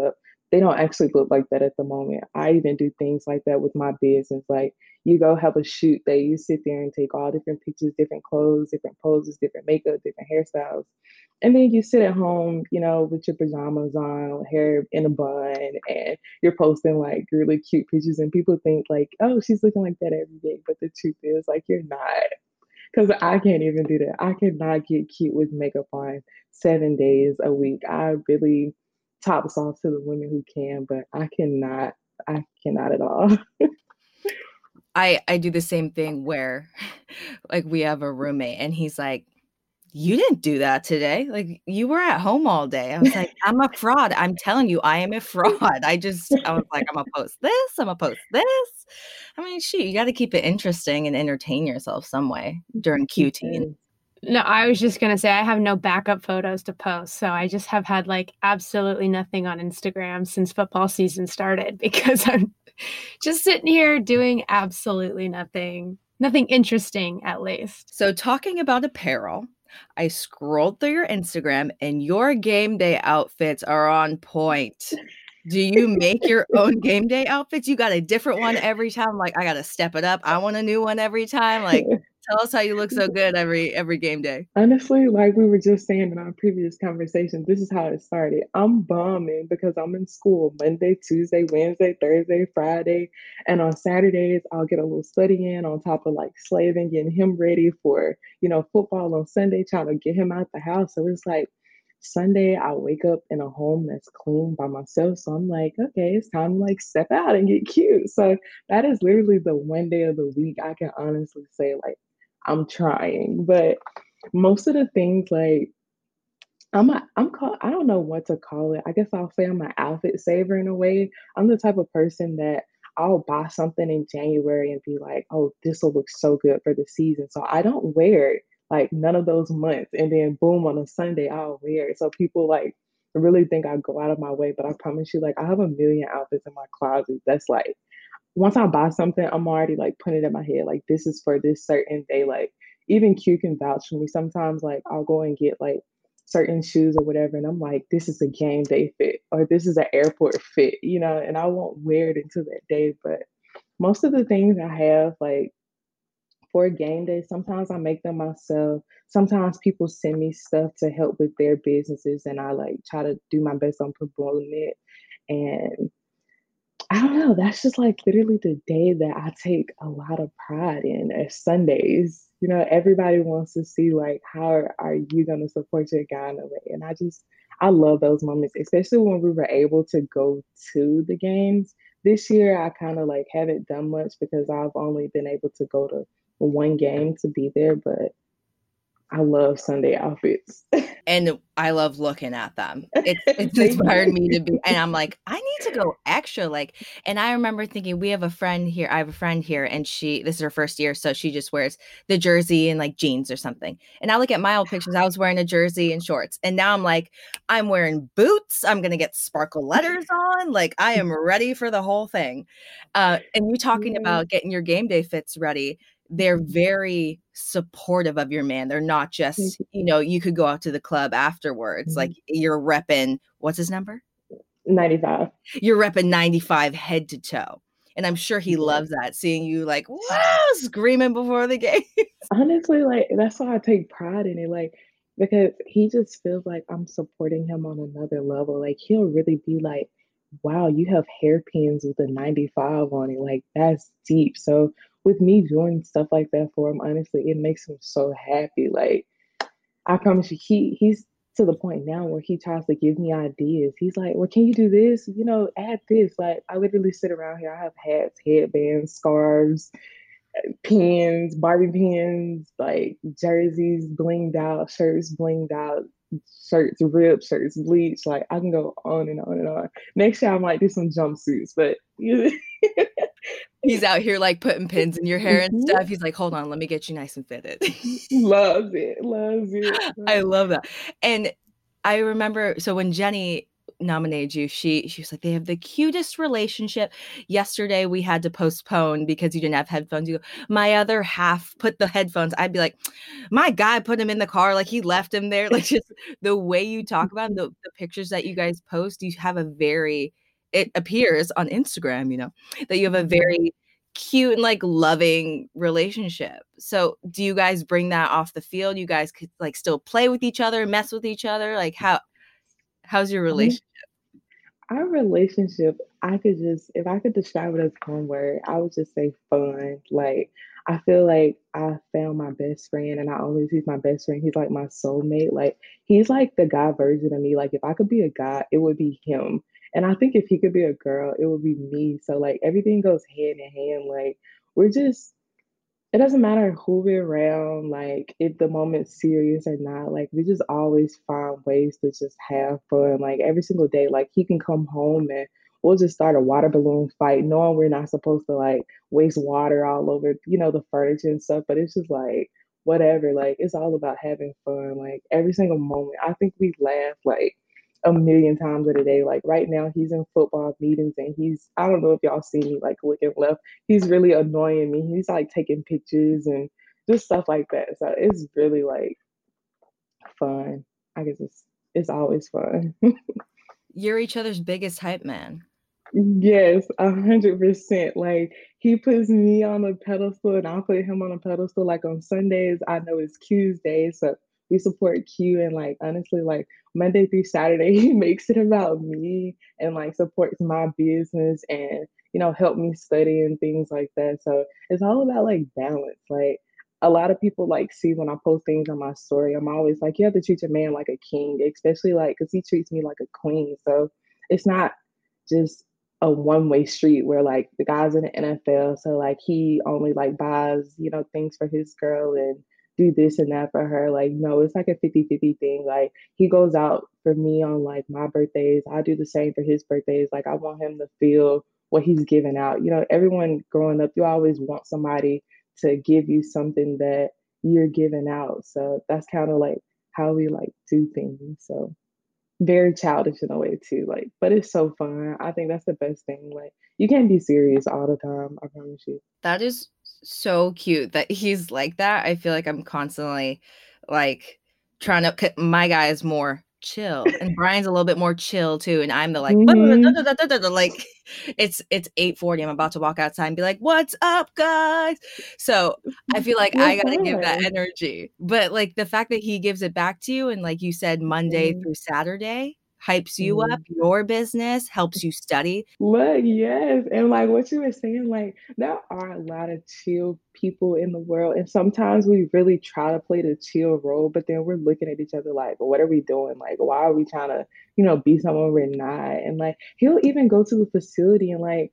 Speaker 5: they don't actually look like that at the moment. I even do things like that with my business. Like you go have a shoot day, you sit there and take all different pictures, different clothes, different poses, different makeup, different hairstyles. And then you sit at home, you know, with your pajamas on, hair in a bun, and you're posting like really cute pictures. And people think like, oh, she's looking like that every day. But the truth is, like, you're not. Because I can't even do that. I cannot get cute with makeup on seven days a week. I really tops off to the women who can, but I cannot. I cannot at all.
Speaker 2: I I do the same thing where like we have a roommate and he's like, you didn't do that today. Like you were at home all day. I was like, I'm a fraud. I'm telling you, I am a fraud. I just I was like, I'm gonna post this, I'm gonna post this. I mean, shoot, you gotta keep it interesting and entertain yourself some way during Q teen.
Speaker 3: No, I was just going to say I have no backup photos to post. So I just have had like absolutely nothing on Instagram since football season started because I'm just sitting here doing absolutely nothing, nothing interesting at least.
Speaker 2: So talking about apparel, I scrolled through your Instagram and your game day outfits are on point. Do you make your own game day outfits? You got a different one every time? Like, I got to step it up. I want a new one every time. Like, tell us how you look so good every every game day.
Speaker 5: Honestly, like we were just saying in our previous conversation, this is how it started. I'm bombing because I'm in school Monday, Tuesday, Wednesday, Thursday, Friday. And on Saturdays, I'll get a little study in on top of like slaving, getting him ready for, you know, football on Sunday, trying to get him out the house. So it's like Sunday, I wake up in a home that's clean by myself. So I'm like, okay, it's time to like step out and get cute. So that is literally the one day of the week I can honestly say, like, I'm trying. But most of the things, like, I'm a, I'm called, I don't know what to call it. I guess I'll say I'm an outfit saver in a way. I'm the type of person that I'll buy something in January and be like, oh, this will look so good for the season. So I don't wear it like none of those months. And then boom, on a Sunday, I'll wear it. So people like really think I go out of my way, but I promise you, like, I have a million outfits in my closet. That's like, once I buy something, I'm already like putting it in my head, like, this is for this certain day. Like, even Q can vouch for me. Sometimes, like, I'll go and get like certain shoes or whatever, and I'm like, this is a game day fit, or this is an airport fit, you know, and I won't wear it until that day. But most of the things I have, like, for game day, sometimes I make them myself. Sometimes people send me stuff to help with their businesses, and I like try to do my best on promoting it. And I don't know, that's just like literally the day that I take a lot of pride in as Sundays. You know, everybody wants to see like how are, are you gonna support your guy in a way. And I just I love those moments, especially when we were able to go to the games. This year I kind of like haven't done much because I've only been able to go to one game to be there, but I love Sunday outfits.
Speaker 2: And I love looking at them. It's it's inspired me to be, and I'm like, I need to go extra. Like, and I remember thinking, we have a friend here. I have a friend here, and she this is her first year, so she just wears the jersey and like jeans or something. And I look at my old pictures. I was wearing a jersey and shorts, and now I'm like, I'm wearing boots. I'm gonna get sparkle letters on. Like, I am ready for the whole thing. Uh, and you talking
Speaker 5: Yeah.
Speaker 2: about getting your game day fits ready. They're very supportive of your man. They're not just, you know, you could go out to the club afterwards. Like, you're repping, what's his number?
Speaker 5: ninety-five.
Speaker 2: You're repping ninety-five head to toe. And I'm sure he
Speaker 5: Yeah.
Speaker 2: loves that, seeing you like, wow, screaming before the game.
Speaker 5: Honestly, like, that's why I take pride in it. Like, because he just feels like I'm supporting him on another level. Like, he'll really be like, wow, you have hairpins with a ninety-five on it. Like, that's deep. So with me doing stuff like that for him, honestly, it makes him so happy. Like, I promise you, he he's to the point now where he tries to give me ideas. He's like, well, can you do this? You know, add this. Like, I literally sit around here. I have hats, headbands, scarves, pins, Barbie pins, like jerseys blinged out, shirts blinged out, shirts ripped, shirts bleached. Like, I can go on and on and on. Next year I might do some jumpsuits, but
Speaker 2: He's out here like putting pins in your hair and
Speaker 5: Mhm.
Speaker 2: stuff. He's like, hold on, let me get you nice and fitted.
Speaker 5: loves it, loves it.
Speaker 2: I love that. And I remember, so when Jenny nominated you, she she was like, they have the cutest relationship. Yesterday we had to postpone because you didn't have headphones. You go, my other half put the headphones. I'd be like, my guy put him in the car, like he left him there. Like, just the way you talk about him, the, the pictures that you guys post, you have a very it appears on Instagram, you know, that you have a very cute and like loving relationship. So do you guys bring that off the field? You guys could like still play with each other, mess with each other? Like how how's your
Speaker 5: Um,
Speaker 2: relationship?
Speaker 5: Our relationship, I could just, if I could describe it as one word, I would just say fun. Like, I feel like I found my best friend, and not only is he my best friend, he's like my soulmate. Like, he's like the guy version of me. Like, if I could be a guy, it would be him. And I think if he could be a girl, it would be me. So, like, everything goes hand in hand. Like, we're just, it doesn't matter who we're around, like if the moment's serious or not, like we just always find ways to just have fun. Like every single day, like he can come home and we'll just start a water balloon fight, knowing we're not supposed to like waste water all over, you know, the furniture and stuff. But it's just like whatever, like it's all about having fun. Like every single moment. I think we laugh like a million times a day. Like right now he's in football meetings and he's I don't know if y'all see me like looking left, he's really annoying me. He's like taking pictures and just stuff like that. So it's really like fun. I guess it's it's always fun.
Speaker 2: You're each other's biggest hype man.
Speaker 5: Yes, a hundred percent. Like he puts me on a pedestal and I'll put him on a pedestal. Like on Sundays, I know it's Q's day, so we support Q and like honestly, like Monday through Saturday, he makes it about me and like supports my business and you know, help me study and things like that. So it's all about like balance. Like a lot of people like see when I post things on my story, I'm always like, you have to treat your man like a king, especially like because he treats me like a queen. So it's not just a one way street where like the guy's in the N F L, so like he only like buys, you know, things for his girl and do this and that for her. Like, no, it's like a fifty-fifty thing. Like he goes out for me on like my birthdays. I do the same for his birthdays. Like I want him to feel what he's giving out. You know, everyone growing up, you always want somebody to give you something that you're giving out. So that's kind of like how we like do things. So very childish in a way too, like, but it's so fun. I think that's the best thing. Like, you can't be serious all the time. I promise you.
Speaker 2: That is so cute that he's like that. I feel like I'm constantly like trying to c- my guy is more chill and Brian's a little bit more chill too and I'm the like
Speaker 5: Hmm.
Speaker 2: like it's it's eight forty. I'm about to walk outside and be like, "What's up, guys?" So, I feel like
Speaker 5: You're
Speaker 2: I got to give that
Speaker 5: fine.
Speaker 2: energy. But like the fact that he gives it back to you and like you said Monday
Speaker 5: Mhm.
Speaker 2: through Saturday hypes you up,
Speaker 5: Mhm.
Speaker 2: your business helps you study.
Speaker 5: Look, yes. And like what you were saying, like there are a lot of chill people in the world. And sometimes we really try to play the chill role, but then we're looking at each other like, what are we doing? Like, why are we trying to, you know, be someone we're not? And like he'll even go to the facility and like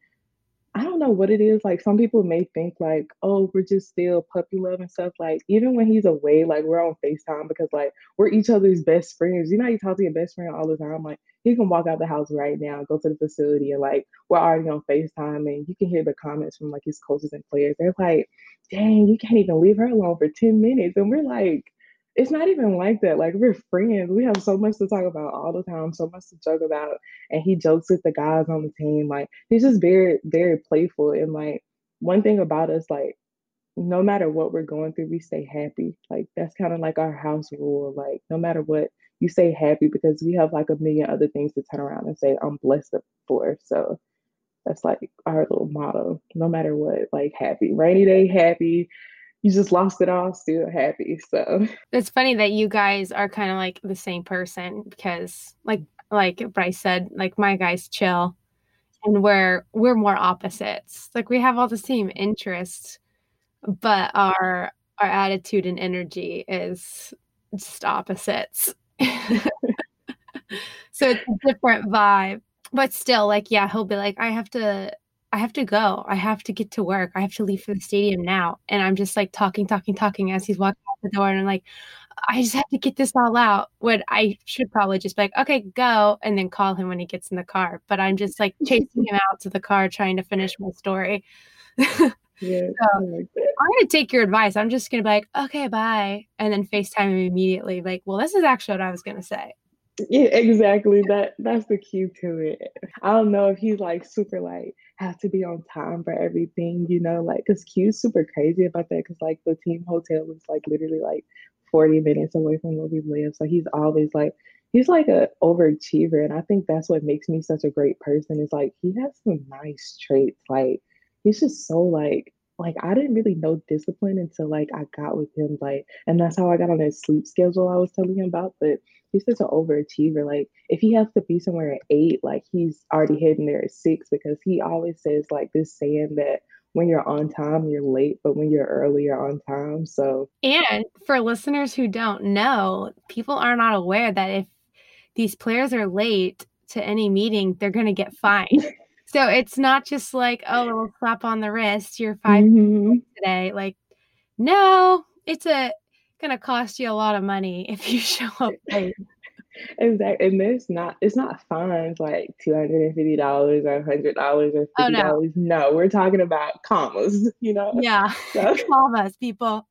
Speaker 5: I don't know what it is. Like some people may think like, oh, we're just still puppy love and stuff. Like even when he's away, like we're on FaceTime because like we're each other's best friends. You know, how you talk to your best friend all the time. Like he can walk out the house right now, go to the facility, and like we're already on FaceTime, and you can hear the comments from like his coaches and players. They're like, "Dang, you can't even leave her alone for ten minutes," and we're like. It's not even like that. Like we're friends. We have so much to talk about all the time, so much to joke about and he jokes with the guys on the team. Like he's just very, very playful. And like one thing about us, like no matter what we're going through, we stay happy. Like that's kind of like our house rule. Like no matter what, you stay happy because we have like a million other things to turn around and say I'm blessed for. So that's like our little motto. No matter what, like happy. Rainy day, happy. You just lost it all, still happy. So
Speaker 3: It's funny that you guys are kind of like the same person because like like Bryce said, like my guy's chill and we're we're more opposites. Like we have all the same interests, but our our attitude and energy is just opposites. So it's a different vibe. But still, like, yeah, he'll be like, I have to I have to go. I have to get to work. I have to leave for the stadium now. And I'm just like talking, talking, talking as he's walking out the door. And I'm like, I just have to get this all out. When I should probably just be like, okay, go, and then call him when he gets in the car. But I'm just like chasing him out to the car, trying to finish my story. So
Speaker 5: yeah, I like that.
Speaker 3: I'm gonna take your advice. I'm just gonna be like, okay, bye, and then FaceTime him immediately. Like, well, this is actually what I was gonna say.
Speaker 5: Yeah, exactly. That that's the key to it. I don't know if he's like super like have to be on time for everything, you know, like because Q's super crazy about that because like the team hotel is like literally like forty minutes away from where we live. So he's always like he's like a overachiever, and I think that's what makes me such a great person. Is like he has some nice traits. Like he's just so like like I didn't really know discipline until like I got with him. Like, and that's how I got on his sleep schedule I was telling him about. But he's such an overachiever. Like if he has to be somewhere at eight, like he's already heading there at six because he always says like this saying that when you're on time, you're late, but when you're early, you're on time. So,
Speaker 3: And for listeners who don't know, people are not aware that if these players are late to any meeting, they're going to get fined. So it's not just like, oh, a little slap on the wrist, you're five
Speaker 5: mhm.
Speaker 3: today. Like, no, it's a going to cost you a lot of money if you show up late.
Speaker 5: Exactly, and there's not it's not fines like two hundred and fifty dollars or a hundred dollars or
Speaker 3: Oh,
Speaker 5: fifty
Speaker 3: no.
Speaker 5: dollars. No, we're talking about commas, you know.
Speaker 3: Yeah.
Speaker 5: So,
Speaker 3: Commas, people.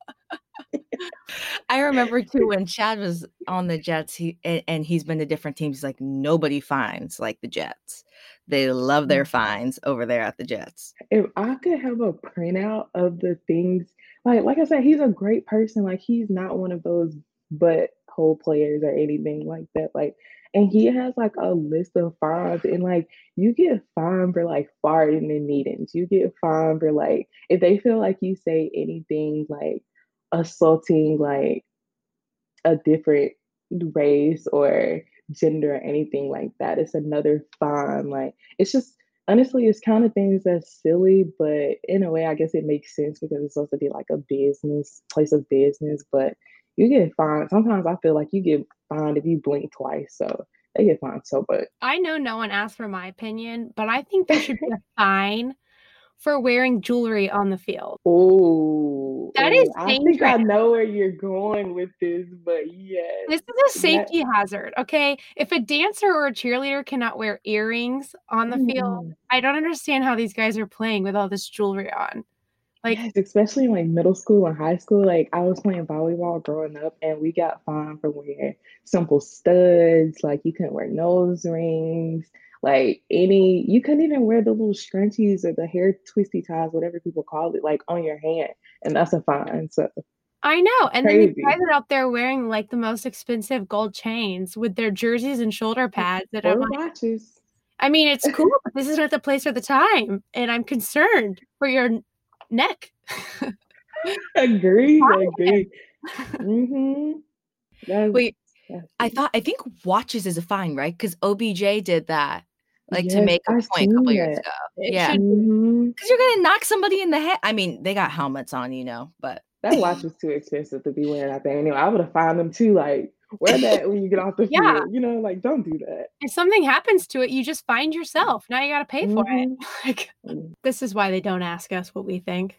Speaker 2: I remember too when Chad was on the Jets, he and, and he's been to different teams. He's like, nobody fines like the Jets. They love their fines over there at the Jets.
Speaker 5: if I could have a printout of the things, like like I said, he's a great person. Like he's not one of those butthole players or anything like that. Like, and he has like a list of fines, and like you get fined for like farting in meetings. You get fined for like if they feel like you say anything like assaulting like a different race or gender or anything like that. It's another fine. Like it's just honestly, it's kind of things that's silly, but in a way, I guess it makes sense because it's supposed to be like a business place of business. But you get fined. Sometimes I feel like you get fined if you blink twice. So they get fined so much.
Speaker 3: I know no one asked for my opinion, but I think there should be a fine for wearing jewelry on the field.
Speaker 5: Oh,
Speaker 3: That is
Speaker 5: I think I
Speaker 3: dangerous.
Speaker 5: know where you're going with this, but yes,
Speaker 3: This is a safety hazard, okay? If a dancer or a cheerleader cannot wear earrings on the field,
Speaker 5: Mm.
Speaker 3: I don't understand how these guys are playing with all this jewelry on. Like,
Speaker 5: Yes, especially in like middle school and high school. Like I was playing volleyball growing up, and we got fined for wearing simple studs. Like you couldn't wear nose rings. Like any, you couldn't even wear the little scrunchies or the hair twisty ties, whatever people call it, like on your hand, and that's a fine. So
Speaker 3: I know. And then these
Speaker 5: crazy.
Speaker 3: guys are out there wearing like the most expensive gold chains with their jerseys and shoulder pads that I'm
Speaker 5: Or
Speaker 3: like,
Speaker 5: watches.
Speaker 3: I mean, it's cool, but this is not the place or the time. And I'm concerned for your n- neck.
Speaker 5: Agree, agree. Mm-hmm. That's,
Speaker 2: Wait,
Speaker 5: that's
Speaker 2: I thought I think watches is a fine, right? Because O B J did that, like to
Speaker 5: yes,
Speaker 2: make a
Speaker 5: I've
Speaker 2: point a couple
Speaker 5: seen
Speaker 2: years
Speaker 5: that.
Speaker 2: ago.
Speaker 3: It
Speaker 2: Yeah,
Speaker 3: should
Speaker 5: Mm-hmm.
Speaker 2: because you're gonna knock somebody in the head. I mean, they got helmets on, you know, but
Speaker 5: That watch was too expensive to be wearing out there anyway. I would have fined them too. Like, wear that when you get off the
Speaker 3: Yeah.
Speaker 5: field. You know, like don't do that.
Speaker 3: if something happens to it, you just find yourself. Now you got to pay for it.
Speaker 5: Mhm.
Speaker 3: Like,
Speaker 5: Mm.
Speaker 3: this is why they don't ask us what we think.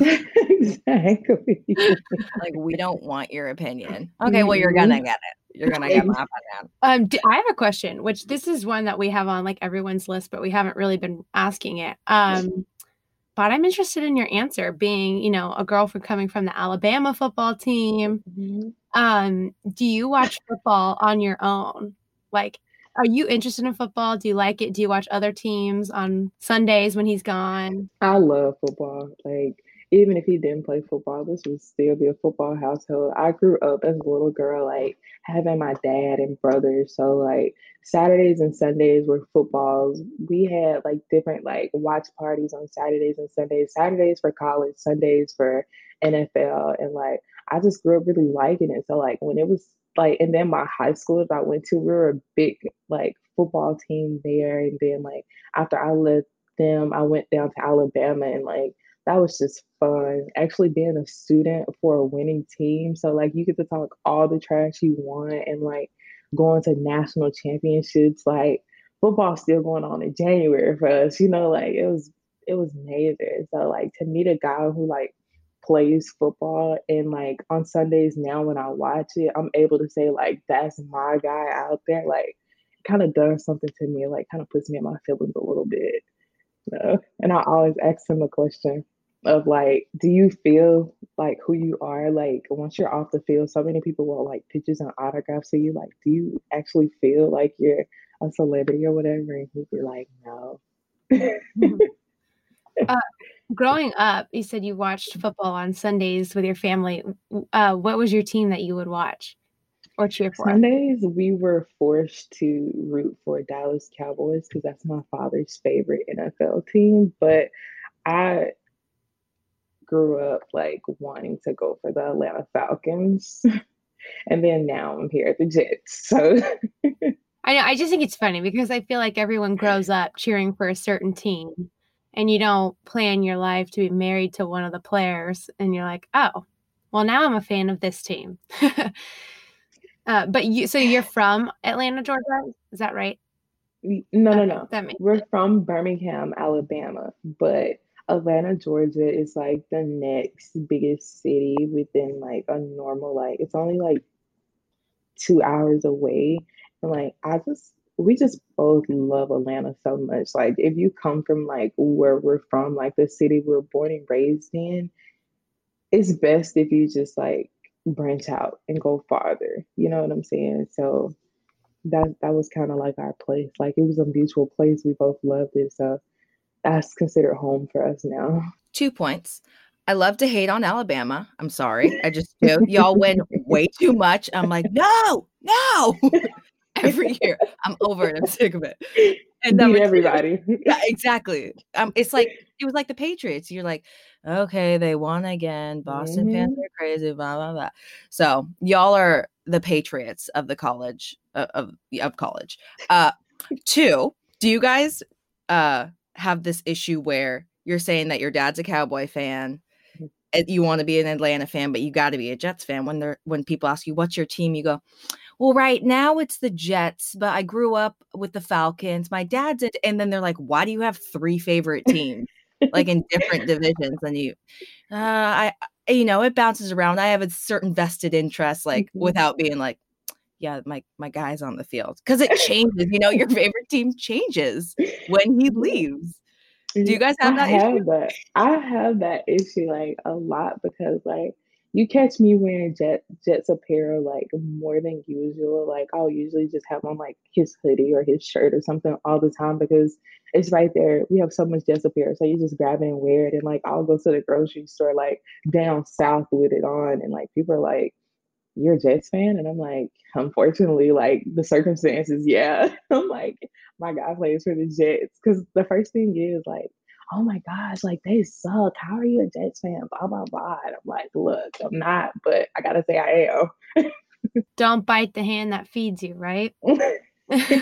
Speaker 5: Exactly.
Speaker 2: like we don't want your opinion. Okay, well you're gonna get it. You're gonna get my opinion.
Speaker 3: Um, d- I have a question, which this is one that we have on like everyone's list, but we haven't really been asking it. Um, but I'm interested in your answer, being, you know, a girl from coming from the Alabama football team.
Speaker 5: Mhm.
Speaker 3: Um, do you watch football on your own? Like, are you interested in football? Do you like it? Do you watch other teams on Sundays when he's gone?
Speaker 5: I love football. Like, even if he didn't play football, this would still be a football household. I grew up as a little girl, like having my dad and brothers. So like Saturdays and Sundays were footballs. We had like different like watch parties on Saturdays and Sundays. Saturdays for college, Sundays for N F L. And like I just grew up really liking it. So like when it was like and then my high school that I went to, we were a big like football team there. And then like after I left them, I went down to Alabama and like that was just fun. Actually being a student for a winning team. So like you get to talk all the trash you want and like going to national championships. Like football's still going on in January for us, you know, like it was it was major. So like to meet a guy who like plays football and like on Sundays now when I watch it, I'm able to say like that's my guy out there. Like kind of does something to me, like kind of puts me in my feelings a little bit. So, and I always ask him a question of like, do you feel like who you are? Like once you're off the field, so many people want like pictures and autographs of you. Like, do you actually feel like you're a celebrity or whatever? And he'd be like, no.
Speaker 3: Uh, growing up, you said you watched football on Sundays with your family. Uh, what was your team that you would watch? or cheer for?
Speaker 5: Sundays, we were forced to root for Dallas Cowboys because that's my father's favorite N F L team. But I grew up like wanting to go for the Atlanta Falcons. And then now I'm here at the Jets. So
Speaker 3: I know. I just think it's funny because I feel like everyone grows up cheering for a certain team, and you don't plan your life to be married to one of the players, and you're like, oh, well, now I'm a fan of this team. uh, but you, so you're from Atlanta, Georgia? Is that right?
Speaker 5: no, no,
Speaker 3: Okay,
Speaker 5: no.
Speaker 3: that makes
Speaker 5: We're
Speaker 3: sense.
Speaker 5: from Birmingham, Alabama, but Atlanta, Georgia is like the next biggest city within like a normal, like it's only like two hours away. And like I just we just both love Atlanta so much. Like if you come from like where we're from, like the city we're born and raised in, it's best if you just like branch out and go farther. You know what I'm saying? So that that was kind of like our place. Like it was a mutual place. We both loved it. So that's considered home for us now.
Speaker 2: Two points. I love to hate on Alabama. I'm sorry. I just do. Y'all win way too much. I'm like, no, no. Every year. I'm over it. I'm sick of it. And
Speaker 5: Beat
Speaker 2: number two,
Speaker 5: everybody.
Speaker 2: yeah, exactly. Um, it's like it was like the Patriots. You're like, okay, they won again. Boston fans
Speaker 5: Mhm.
Speaker 2: are crazy. Blah blah blah. So y'all are the Patriots of the college uh, of of college. Uh, two. Do you guys uh have this issue where you're saying that your dad's a Cowboy fan, and you want to be an Atlanta fan, but you got to be a Jets fan? When they're when people ask you what's your team, you go, well, right now it's the Jets, but I grew up with the Falcons. My dad's it, and then they're like, why do you have three favorite teams, like in different divisions? And you, uh, I, I- you know, it bounces around. I have a certain vested interest, like
Speaker 5: Mhm.
Speaker 2: without being like, yeah, my my guy's on the field because it changes. You know, your favorite team changes when he
Speaker 5: Yeah.
Speaker 2: leaves. Do you
Speaker 5: Yeah,
Speaker 2: guys
Speaker 5: I
Speaker 2: have that issue?
Speaker 5: have that. I have that issue like a lot because like you catch me wearing Jet Jets apparel like more than usual. Like I'll usually just have on like his hoodie or his shirt or something all the time because it's right there. We have so much Jets apparel, so you just grab it and wear it. And like I'll go to the grocery store like down south with it on, and like people are like, "You're a Jets fan?" And I'm like, unfortunately, like the circumstances, yeah. I'm like, my guy plays for the Jets. Cause the first thing is like, oh my gosh, like they suck. How are you a Jets fan? Blah, blah, blah. And I'm like, look, I'm not, but I gotta say I
Speaker 3: Don't bite the hand that feeds you, right?
Speaker 5: am.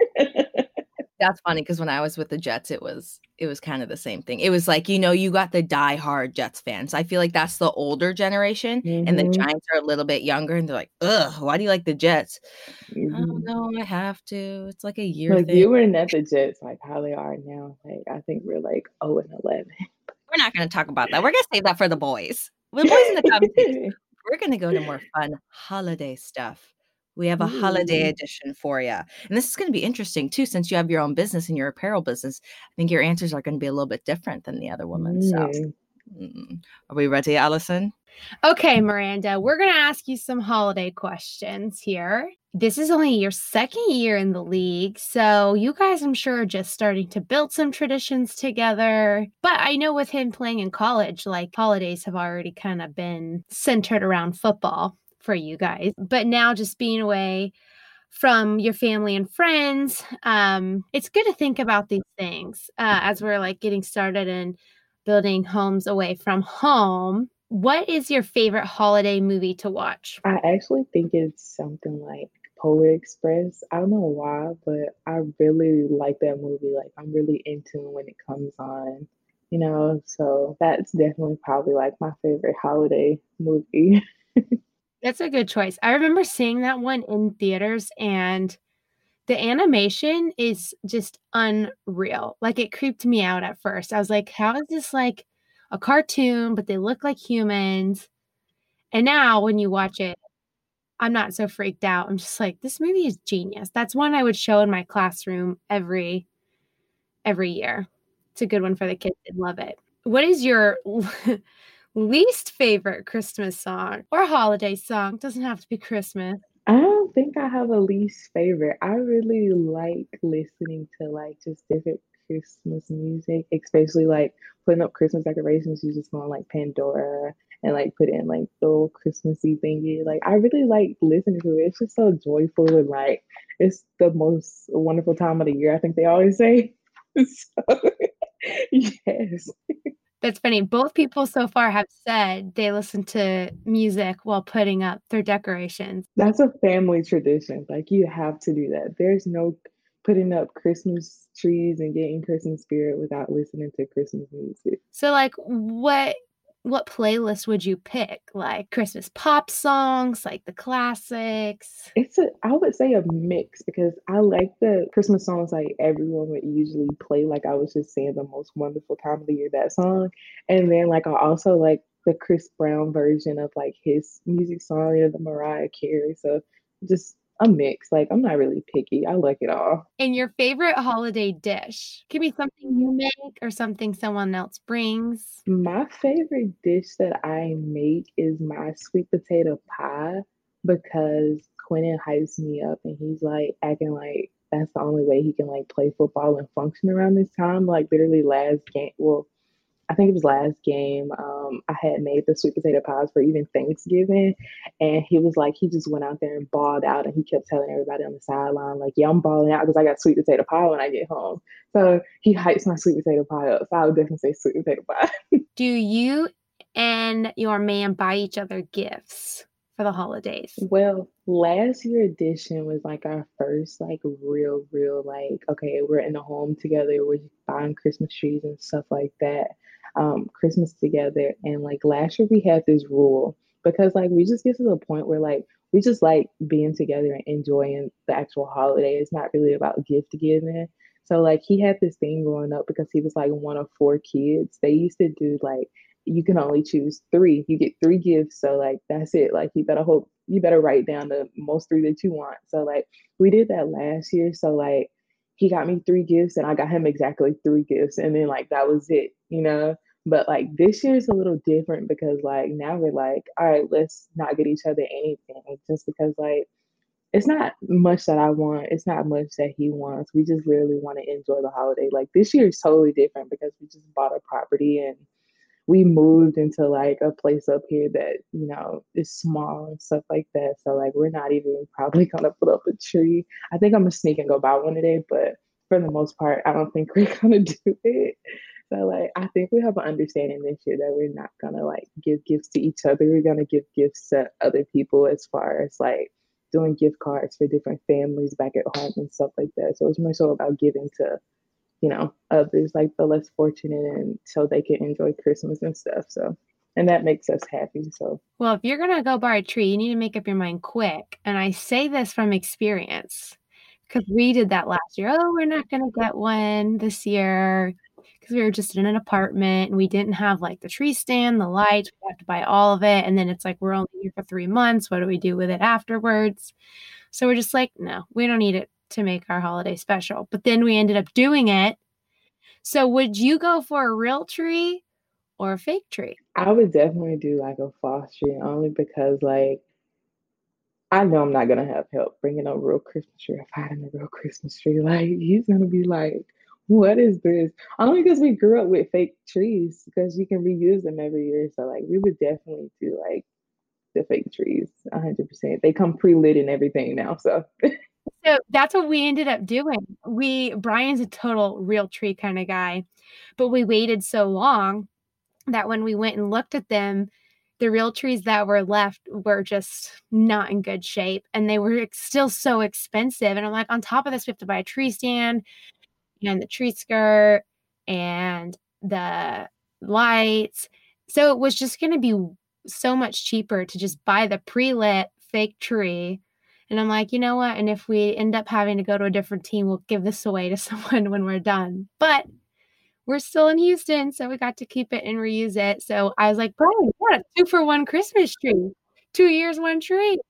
Speaker 2: That's funny because when I was with the Jets, it was it was kind of the same thing. It was like, you know, you got the diehard Jets fans. I feel like that's the older generation, and the
Speaker 5: hmm
Speaker 2: Giants are a little bit younger, and they're like, ugh, why do you like the Jets? I don't
Speaker 5: hmm
Speaker 2: know, I have to. It's like a year
Speaker 5: Like
Speaker 2: thing.
Speaker 5: you were at the Jets, like how they are now. Like I think we're like oh and eleven.
Speaker 2: We're not going to talk about that. We're going to save that for the boys. The boys in the conversation. We're going to go to more fun holiday stuff. We have a holiday
Speaker 5: Ooh.
Speaker 2: edition for you. And this is going to be interesting too, since you have your own business and your apparel business. I think your answers are going to be a little bit different than the other women. So,
Speaker 5: Mm.
Speaker 2: mm. Are we ready, Allison?
Speaker 3: Okay, Miranda, we're going to ask you some holiday questions here. This is only your second year in the league, so you guys, I'm sure, are just starting to build some traditions together. But I know with him playing in college, like holidays have already kind of been centered around football for you guys. But now just being away from your family and friends, um, it's good to think about these things uh, as we're like getting started and building homes away from home. What is your favorite holiday movie to watch?
Speaker 5: I actually think it's something like Polar Express. I don't know why, but I really like that movie. Like I'm really into it when it comes on, you know. So that's definitely probably like my favorite holiday movie.
Speaker 3: That's a good choice. I remember seeing that one in theaters, and the animation is just unreal. Like it creeped me out at first. I was like, how is this like a cartoon, but they look like humans? And now when you watch it, I'm not so freaked out. I'm just like, this movie is genius. That's one I would show in my classroom every every year. It's a good one for the kids. They love it. What is your least favorite Christmas song or holiday song? Doesn't have to be Christmas.
Speaker 5: I don't think I have a least favorite. I really like listening to like just different Christmas music, especially like putting up Christmas decorations. You just go on like Pandora and like put in like the little Christmassy thingy. Like I really like listening to it. It's just so joyful and like it's the most wonderful time of the year, I think they always say. So yes.
Speaker 3: That's funny. Both people so far have said they listen to music while putting up their decorations.
Speaker 5: That's a family tradition. Like you have to do that. There's no putting up Christmas trees and getting Christmas spirit without listening to Christmas music.
Speaker 3: So like what what playlist would you pick? Like Christmas pop songs, like the classics?
Speaker 5: It's a I would say a mix because I like the Christmas songs like everyone would usually play. Like I was just saying, the most wonderful time of the year, that song. And then like I also like the Chris Brown version of like his music song or the Mariah Carey. So just a mix. Like I'm not really picky. I like it all.
Speaker 3: And your favorite holiday dish? Could be something you make or something someone else brings.
Speaker 5: My favorite dish that I make is my sweet potato pie because Quentin hypes me up and he's like acting like that's the only way he can like play football and function around this time. Like literally last game, well, I think it was last game. Um, I had made the sweet potato pies for even Thanksgiving, and he was like, he just went out there and balled out, and he kept telling everybody on the sideline, like, "Yeah, I'm balling out because I got sweet potato pie when I get home." So he hypes my sweet potato pie up. So I would definitely say sweet potato pie.
Speaker 3: Do you and your man buy each other gifts for the holidays?
Speaker 5: Well, last year edition was like our first like real, real like, okay, we're in the home together, we're buying Christmas trees and stuff like that. Um, Christmas together. And like last year we had this rule because like we just get to the point where like we just like being together and enjoying the actual holiday. It's not really about gift giving. So like he had this thing growing up because he was like one of four kids. They used to do like you can only choose three. You get three gifts. So like that's it. Like you better hope you better write down the most three that you want. So like we did that last year. So like he got me three gifts and I got him exactly three gifts. And then like that was it, you know? But like this year is a little different because like now we're like, all right, let's not get each other anything just because like it's not much that I want. It's not much that he wants. We just really want to enjoy the holiday. Like this year is totally different because we just bought a property and we moved into like a place up here that, you know, is small and stuff like that. So like we're not even probably gonna put up a tree. I think I'm gonna sneak and go buy one today, but for the most part, I don't think we're gonna do it. So like I think we have an understanding this year that we're not gonna like give gifts to each other. We're gonna give gifts to other people as far as like doing gift cards for different families back at home and stuff like that. So it's more so about giving to, you know, others like the less fortunate and so they can enjoy Christmas and stuff. So, and that makes us happy. So,
Speaker 3: well, if you're going to go buy a tree, you need to make up your mind quick. And I say this from experience because we did that last year. Oh, we're not going to get one this year because we were just in an apartment and we didn't have like the tree stand, the lights. We have to buy all of it. And then it's like, we're only here for three months. What do we do with it afterwards? So we're just like, no, we don't need it to make our holiday special. But then we ended up doing it. So would you go for a real tree or a fake tree?
Speaker 5: I would definitely do like a false tree only because like I know I'm not gonna have help bringing a real Christmas tree or finding a real Christmas tree. Like he's gonna be like, what is this? Only because we grew up with fake trees because you can reuse them every year. So like we would definitely do like the fake trees one hundred percent. They come pre-lit and everything now. So
Speaker 3: So that's what we ended up doing. We Brian's a total real tree kind of guy, but we waited so long that when we went and looked at them, the real trees that were left were just not in good shape and they were still so expensive. And I'm like, on top of this, we have to buy a tree stand and the tree skirt and the lights. So it was just going to be so much cheaper to just buy the pre-lit fake tree. And I'm like, you know what? And if we end up having to go to a different team, we'll give this away to someone when we're done. But we're still in Houston, so we got to keep it and reuse it. So I was like, bro, we got a two for one Christmas tree. Two years, one tree.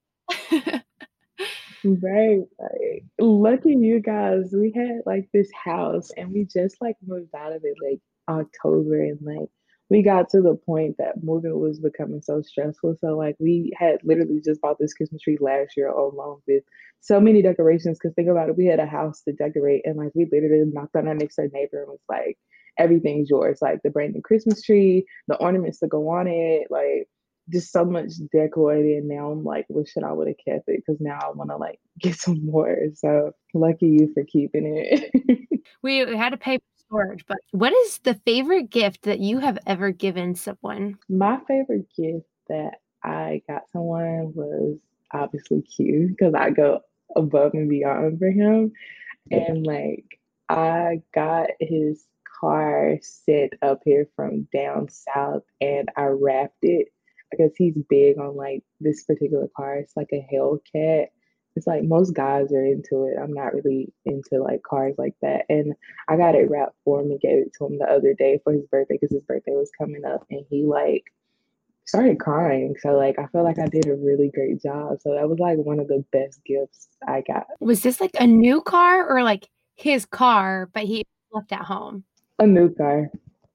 Speaker 5: right, like lucky you guys. We had like this house and we just like moved out of it like October and like we got to the point that moving was becoming so stressful. So like we had literally just bought this Christmas tree last year alone with so many decorations. Cause think about it, we had a house to decorate and like we literally knocked on our next door neighbor and was like, everything's yours. Like the brand new Christmas tree, the ornaments to go on it, like just so much decorated. And now I'm like, wish that I would have kept it because now I want to like get some more. So lucky you for keeping it.
Speaker 3: We had to pay for storage, but what is the favorite gift that you have ever given someone?
Speaker 5: My favorite gift that I got someone was obviously Q because I go above and beyond for him. And like I got his car sent up here from down south and I wrapped it because he's big on like this particular car. It's like a Hellcat. It's like most guys are into it. I'm not really into like cars like that. And I got it wrapped for him and gave it to him the other day for his birthday because his birthday was coming up and he like started crying. So like I feel like I did a really great job. So that was like one of the best gifts I got.
Speaker 3: Was this like a new car or like his car, but he left at home?
Speaker 5: A new car.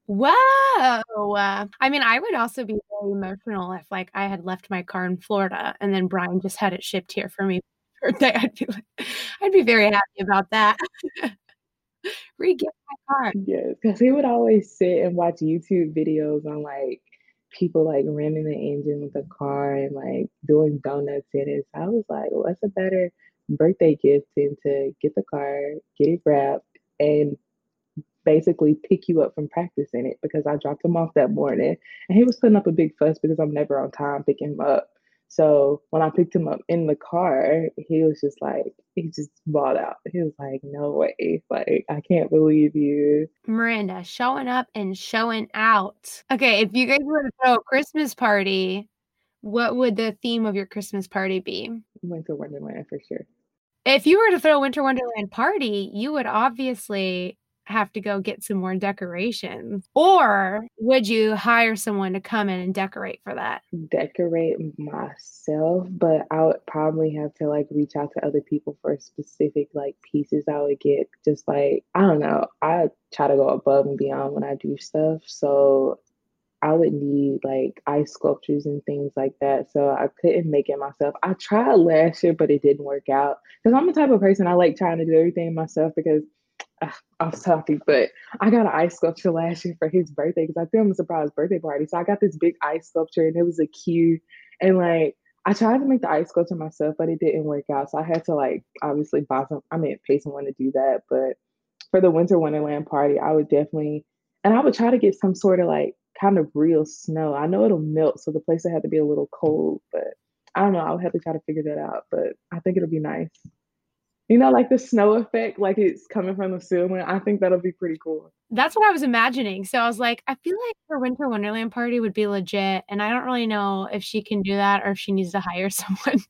Speaker 3: Whoa. Uh, I mean, I would also be very emotional if like I had left my car in Florida and then Brian just had it shipped here for me for birthday. I'd be like, I'd be very happy about that. Re-gift my car.
Speaker 5: Yes, because he would always sit and watch YouTube videos on like people like ramming the engine with the car and like doing donuts in it. So I was like, what's a better birthday gift than to get the car, get it wrapped, and basically pick you up from practice in it because I dropped him off that morning and he was putting up a big fuss because I'm never on time picking him up. So when I picked him up in the car, he was just like, he just bawled out. He was like, no way. Like, I can't believe you.
Speaker 3: Miranda, showing up and showing out. Okay, if you guys were to throw a Christmas party, what would the theme of your Christmas party be?
Speaker 5: Winter Wonderland for sure.
Speaker 3: If you were to throw a Winter Wonderland party, you would obviously have to go get some more decorations. Or would you hire someone to come in and decorate for that?
Speaker 5: Decorate myself, but I would probably have to like reach out to other people for specific like pieces I would get. Just like, I don't know, I try to go above and beyond when I do stuff. So I would need like ice sculptures and things like that. So I couldn't make it myself. I tried last year, but it didn't work out. Because I'm the type of person I like trying to do everything myself because uh, off topic, but I got an ice sculpture last year for his birthday because I threw him a surprise birthday party. So I got this big ice sculpture and it was a cue. And like I tried to make the ice sculpture myself, but it didn't work out. So I had to like obviously buy some, I mean pay someone to do that. But for the Winter Wonderland party, I would definitely, and I would try to get some sort of like kind of real snow. I know it'll melt, so the place would have to be a little cold, but I don't know. I would have to try to figure that out, but I think it'll be nice. You know, like the snow effect, like it's coming from the ceiling. I think that'll be pretty cool.
Speaker 3: That's what I was imagining. So I was like, I feel like her Winter Wonderland party would be legit. And I don't really know if she can do that or if she needs to hire someone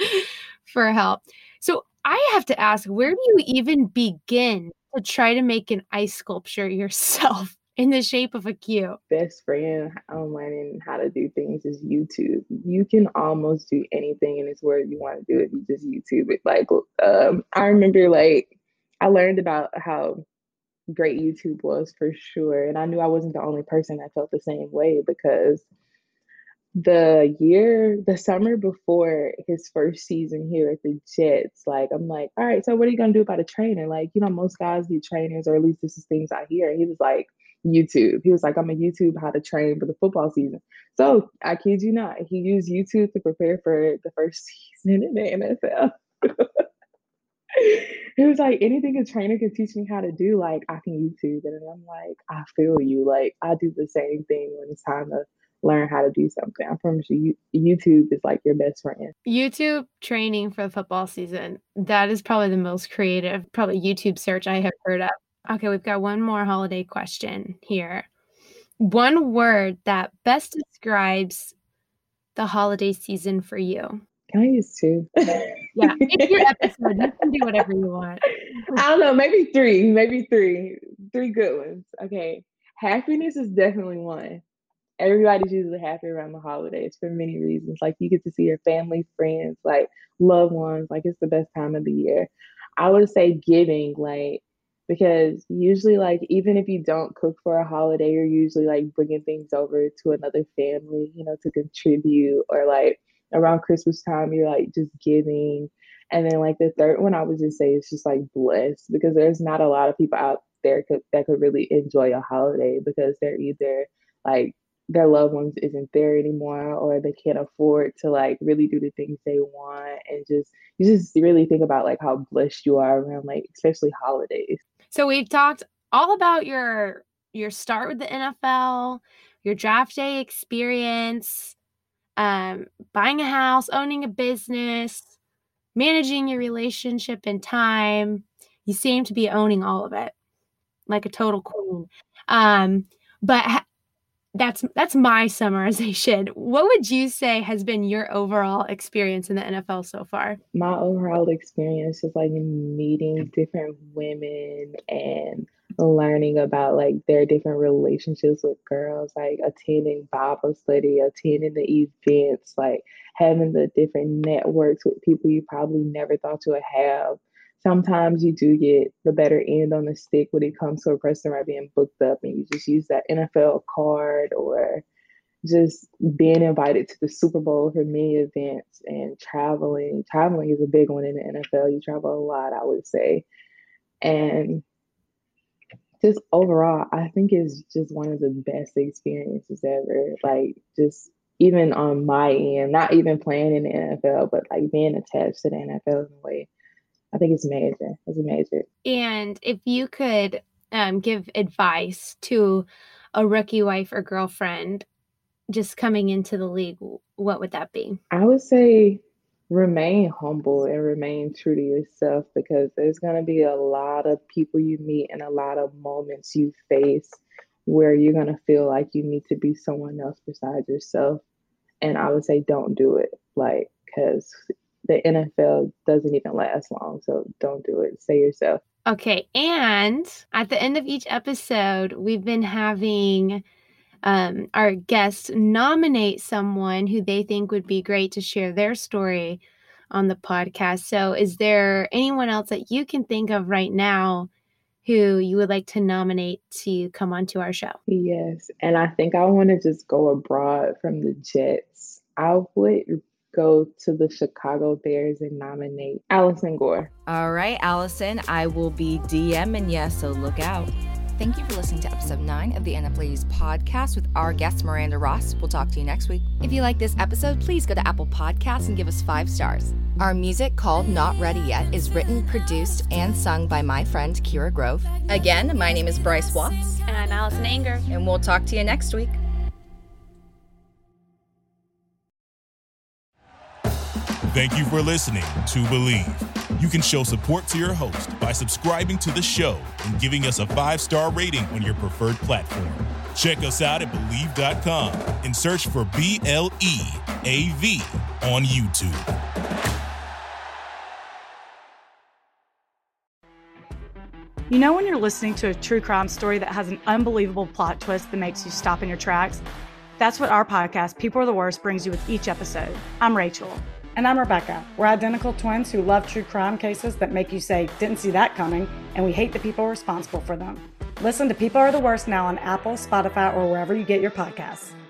Speaker 3: for help. So I have to ask, where do you even begin to try to make an ice sculpture yourself in the shape of a Q?
Speaker 5: Best friend on learning how to do things is YouTube. You can almost do anything in this world you want to do if you just YouTube it. Like, um, I remember like I learned about how great YouTube was for sure. And I knew I wasn't the only person that felt the same way because the year, the summer before his first season here at the Jets, like, I'm like, all right, so what are you going to do about a trainer? Like, you know, most guys get trainers, or at least this is things I hear. And he was like, YouTube. He was like, I'm a YouTube how to train for the football season. So I kid you not, he used YouTube to prepare for the first season in the N F L. He was like, anything a trainer can teach me how to do, like I can YouTube it. And I'm like, I feel you. Like I do the same thing when it's time to learn how to do something. I promise you, YouTube is like your best friend.
Speaker 3: YouTube training for the football season. That is probably the most creative, probably YouTube search I have heard of. Okay, we've got one more holiday question here. One word that best describes the holiday season for you.
Speaker 5: Can I use two?
Speaker 3: Yeah, it's your episode. You can do whatever you want.
Speaker 5: I don't know, maybe three, maybe three, three good ones. Okay, happiness is definitely one. Everybody's usually happy around the holidays for many reasons. Like you get to see your family, friends, like loved ones. Like it's the best time of the year. I would say giving, like, because usually like even if you don't cook for a holiday, you're usually like bringing things over to another family, you know, to contribute, or like around Christmas time, you're like just giving. And then like the third one I would just say is just like blessed, because there's not a lot of people out there could that could really enjoy a holiday because they're either like their loved ones isn't there anymore or they can't afford to like really do the things they want and just you just really think about like how blessed you are around like especially holidays.
Speaker 3: So we've talked all about your your start with the N F L, your draft day experience, um, buying a house, owning a business, managing your relationship and time. You seem to be owning all of it like a total queen. Um, but ha- that's that's my summarization. What would you say has been your overall experience in the N F L so far?
Speaker 5: My overall experience is like meeting different women and learning about like their different relationships with girls, like attending Bible study, attending the events, like having the different networks with people you probably never thought you would have. Sometimes you do get the better end on the stick when it comes to a restaurant being booked up and you just use that N F L card or just being invited to the Super Bowl for many events and traveling. Traveling is a big one in the N F L. You travel a lot, I would say. And just overall, I think it's just one of the best experiences ever. Like just even on my end, not even playing in the N F L, but like being attached to the N F L in a way. I think it's major. It's major.
Speaker 3: And if you could um, give advice to a rookie wife or girlfriend just coming into the league, what would that be?
Speaker 5: I would say remain humble and remain true to yourself because there's going to be a lot of people you meet and a lot of moments you face where you're going to feel like you need to be someone else besides yourself. And I would say don't do it, like, because the N F L doesn't even last long. So don't do it. Stay yourself.
Speaker 3: Okay. And at the end of each episode, we've been having um, our guests nominate someone who they think would be great to share their story on the podcast. So is there anyone else that you can think of right now who you would like to nominate to come onto our show?
Speaker 5: Yes. And I think I want to just go abroad from the Jets. I would go to the Chicago Bears and nominate Allison Gore.
Speaker 2: All right, Allison, I will be DMing you, so look out.
Speaker 6: Thank you for listening to episode nine of the N F Ladies podcast with our guest, Miranda Ross. We'll talk to you next week. If you like this episode, please go to Apple Podcasts and give us five stars. Our music, called Not Ready Yet, is written, produced, and sung by my friend, Kira Grove. Again, my name is Bryce Watts.
Speaker 3: And I'm Allison Anger.
Speaker 6: And we'll talk to you next week.
Speaker 1: Thank you for listening to Believe. You can show support to your host by subscribing to the show and giving us a five-star rating on your preferred platform. Check us out at Believe dot com and search for B L E A V on YouTube.
Speaker 7: You know when you're listening to a true crime story that has an unbelievable plot twist that makes you stop in your tracks? That's what our podcast, People Are the Worst, brings you with each episode. I'm Rachel.
Speaker 8: And I'm Rebecca. We're identical twins who love true crime cases that make you say, didn't see that coming, and we hate the people responsible for them. Listen to People Are the Worst now on Apple, Spotify, or wherever you get your podcasts.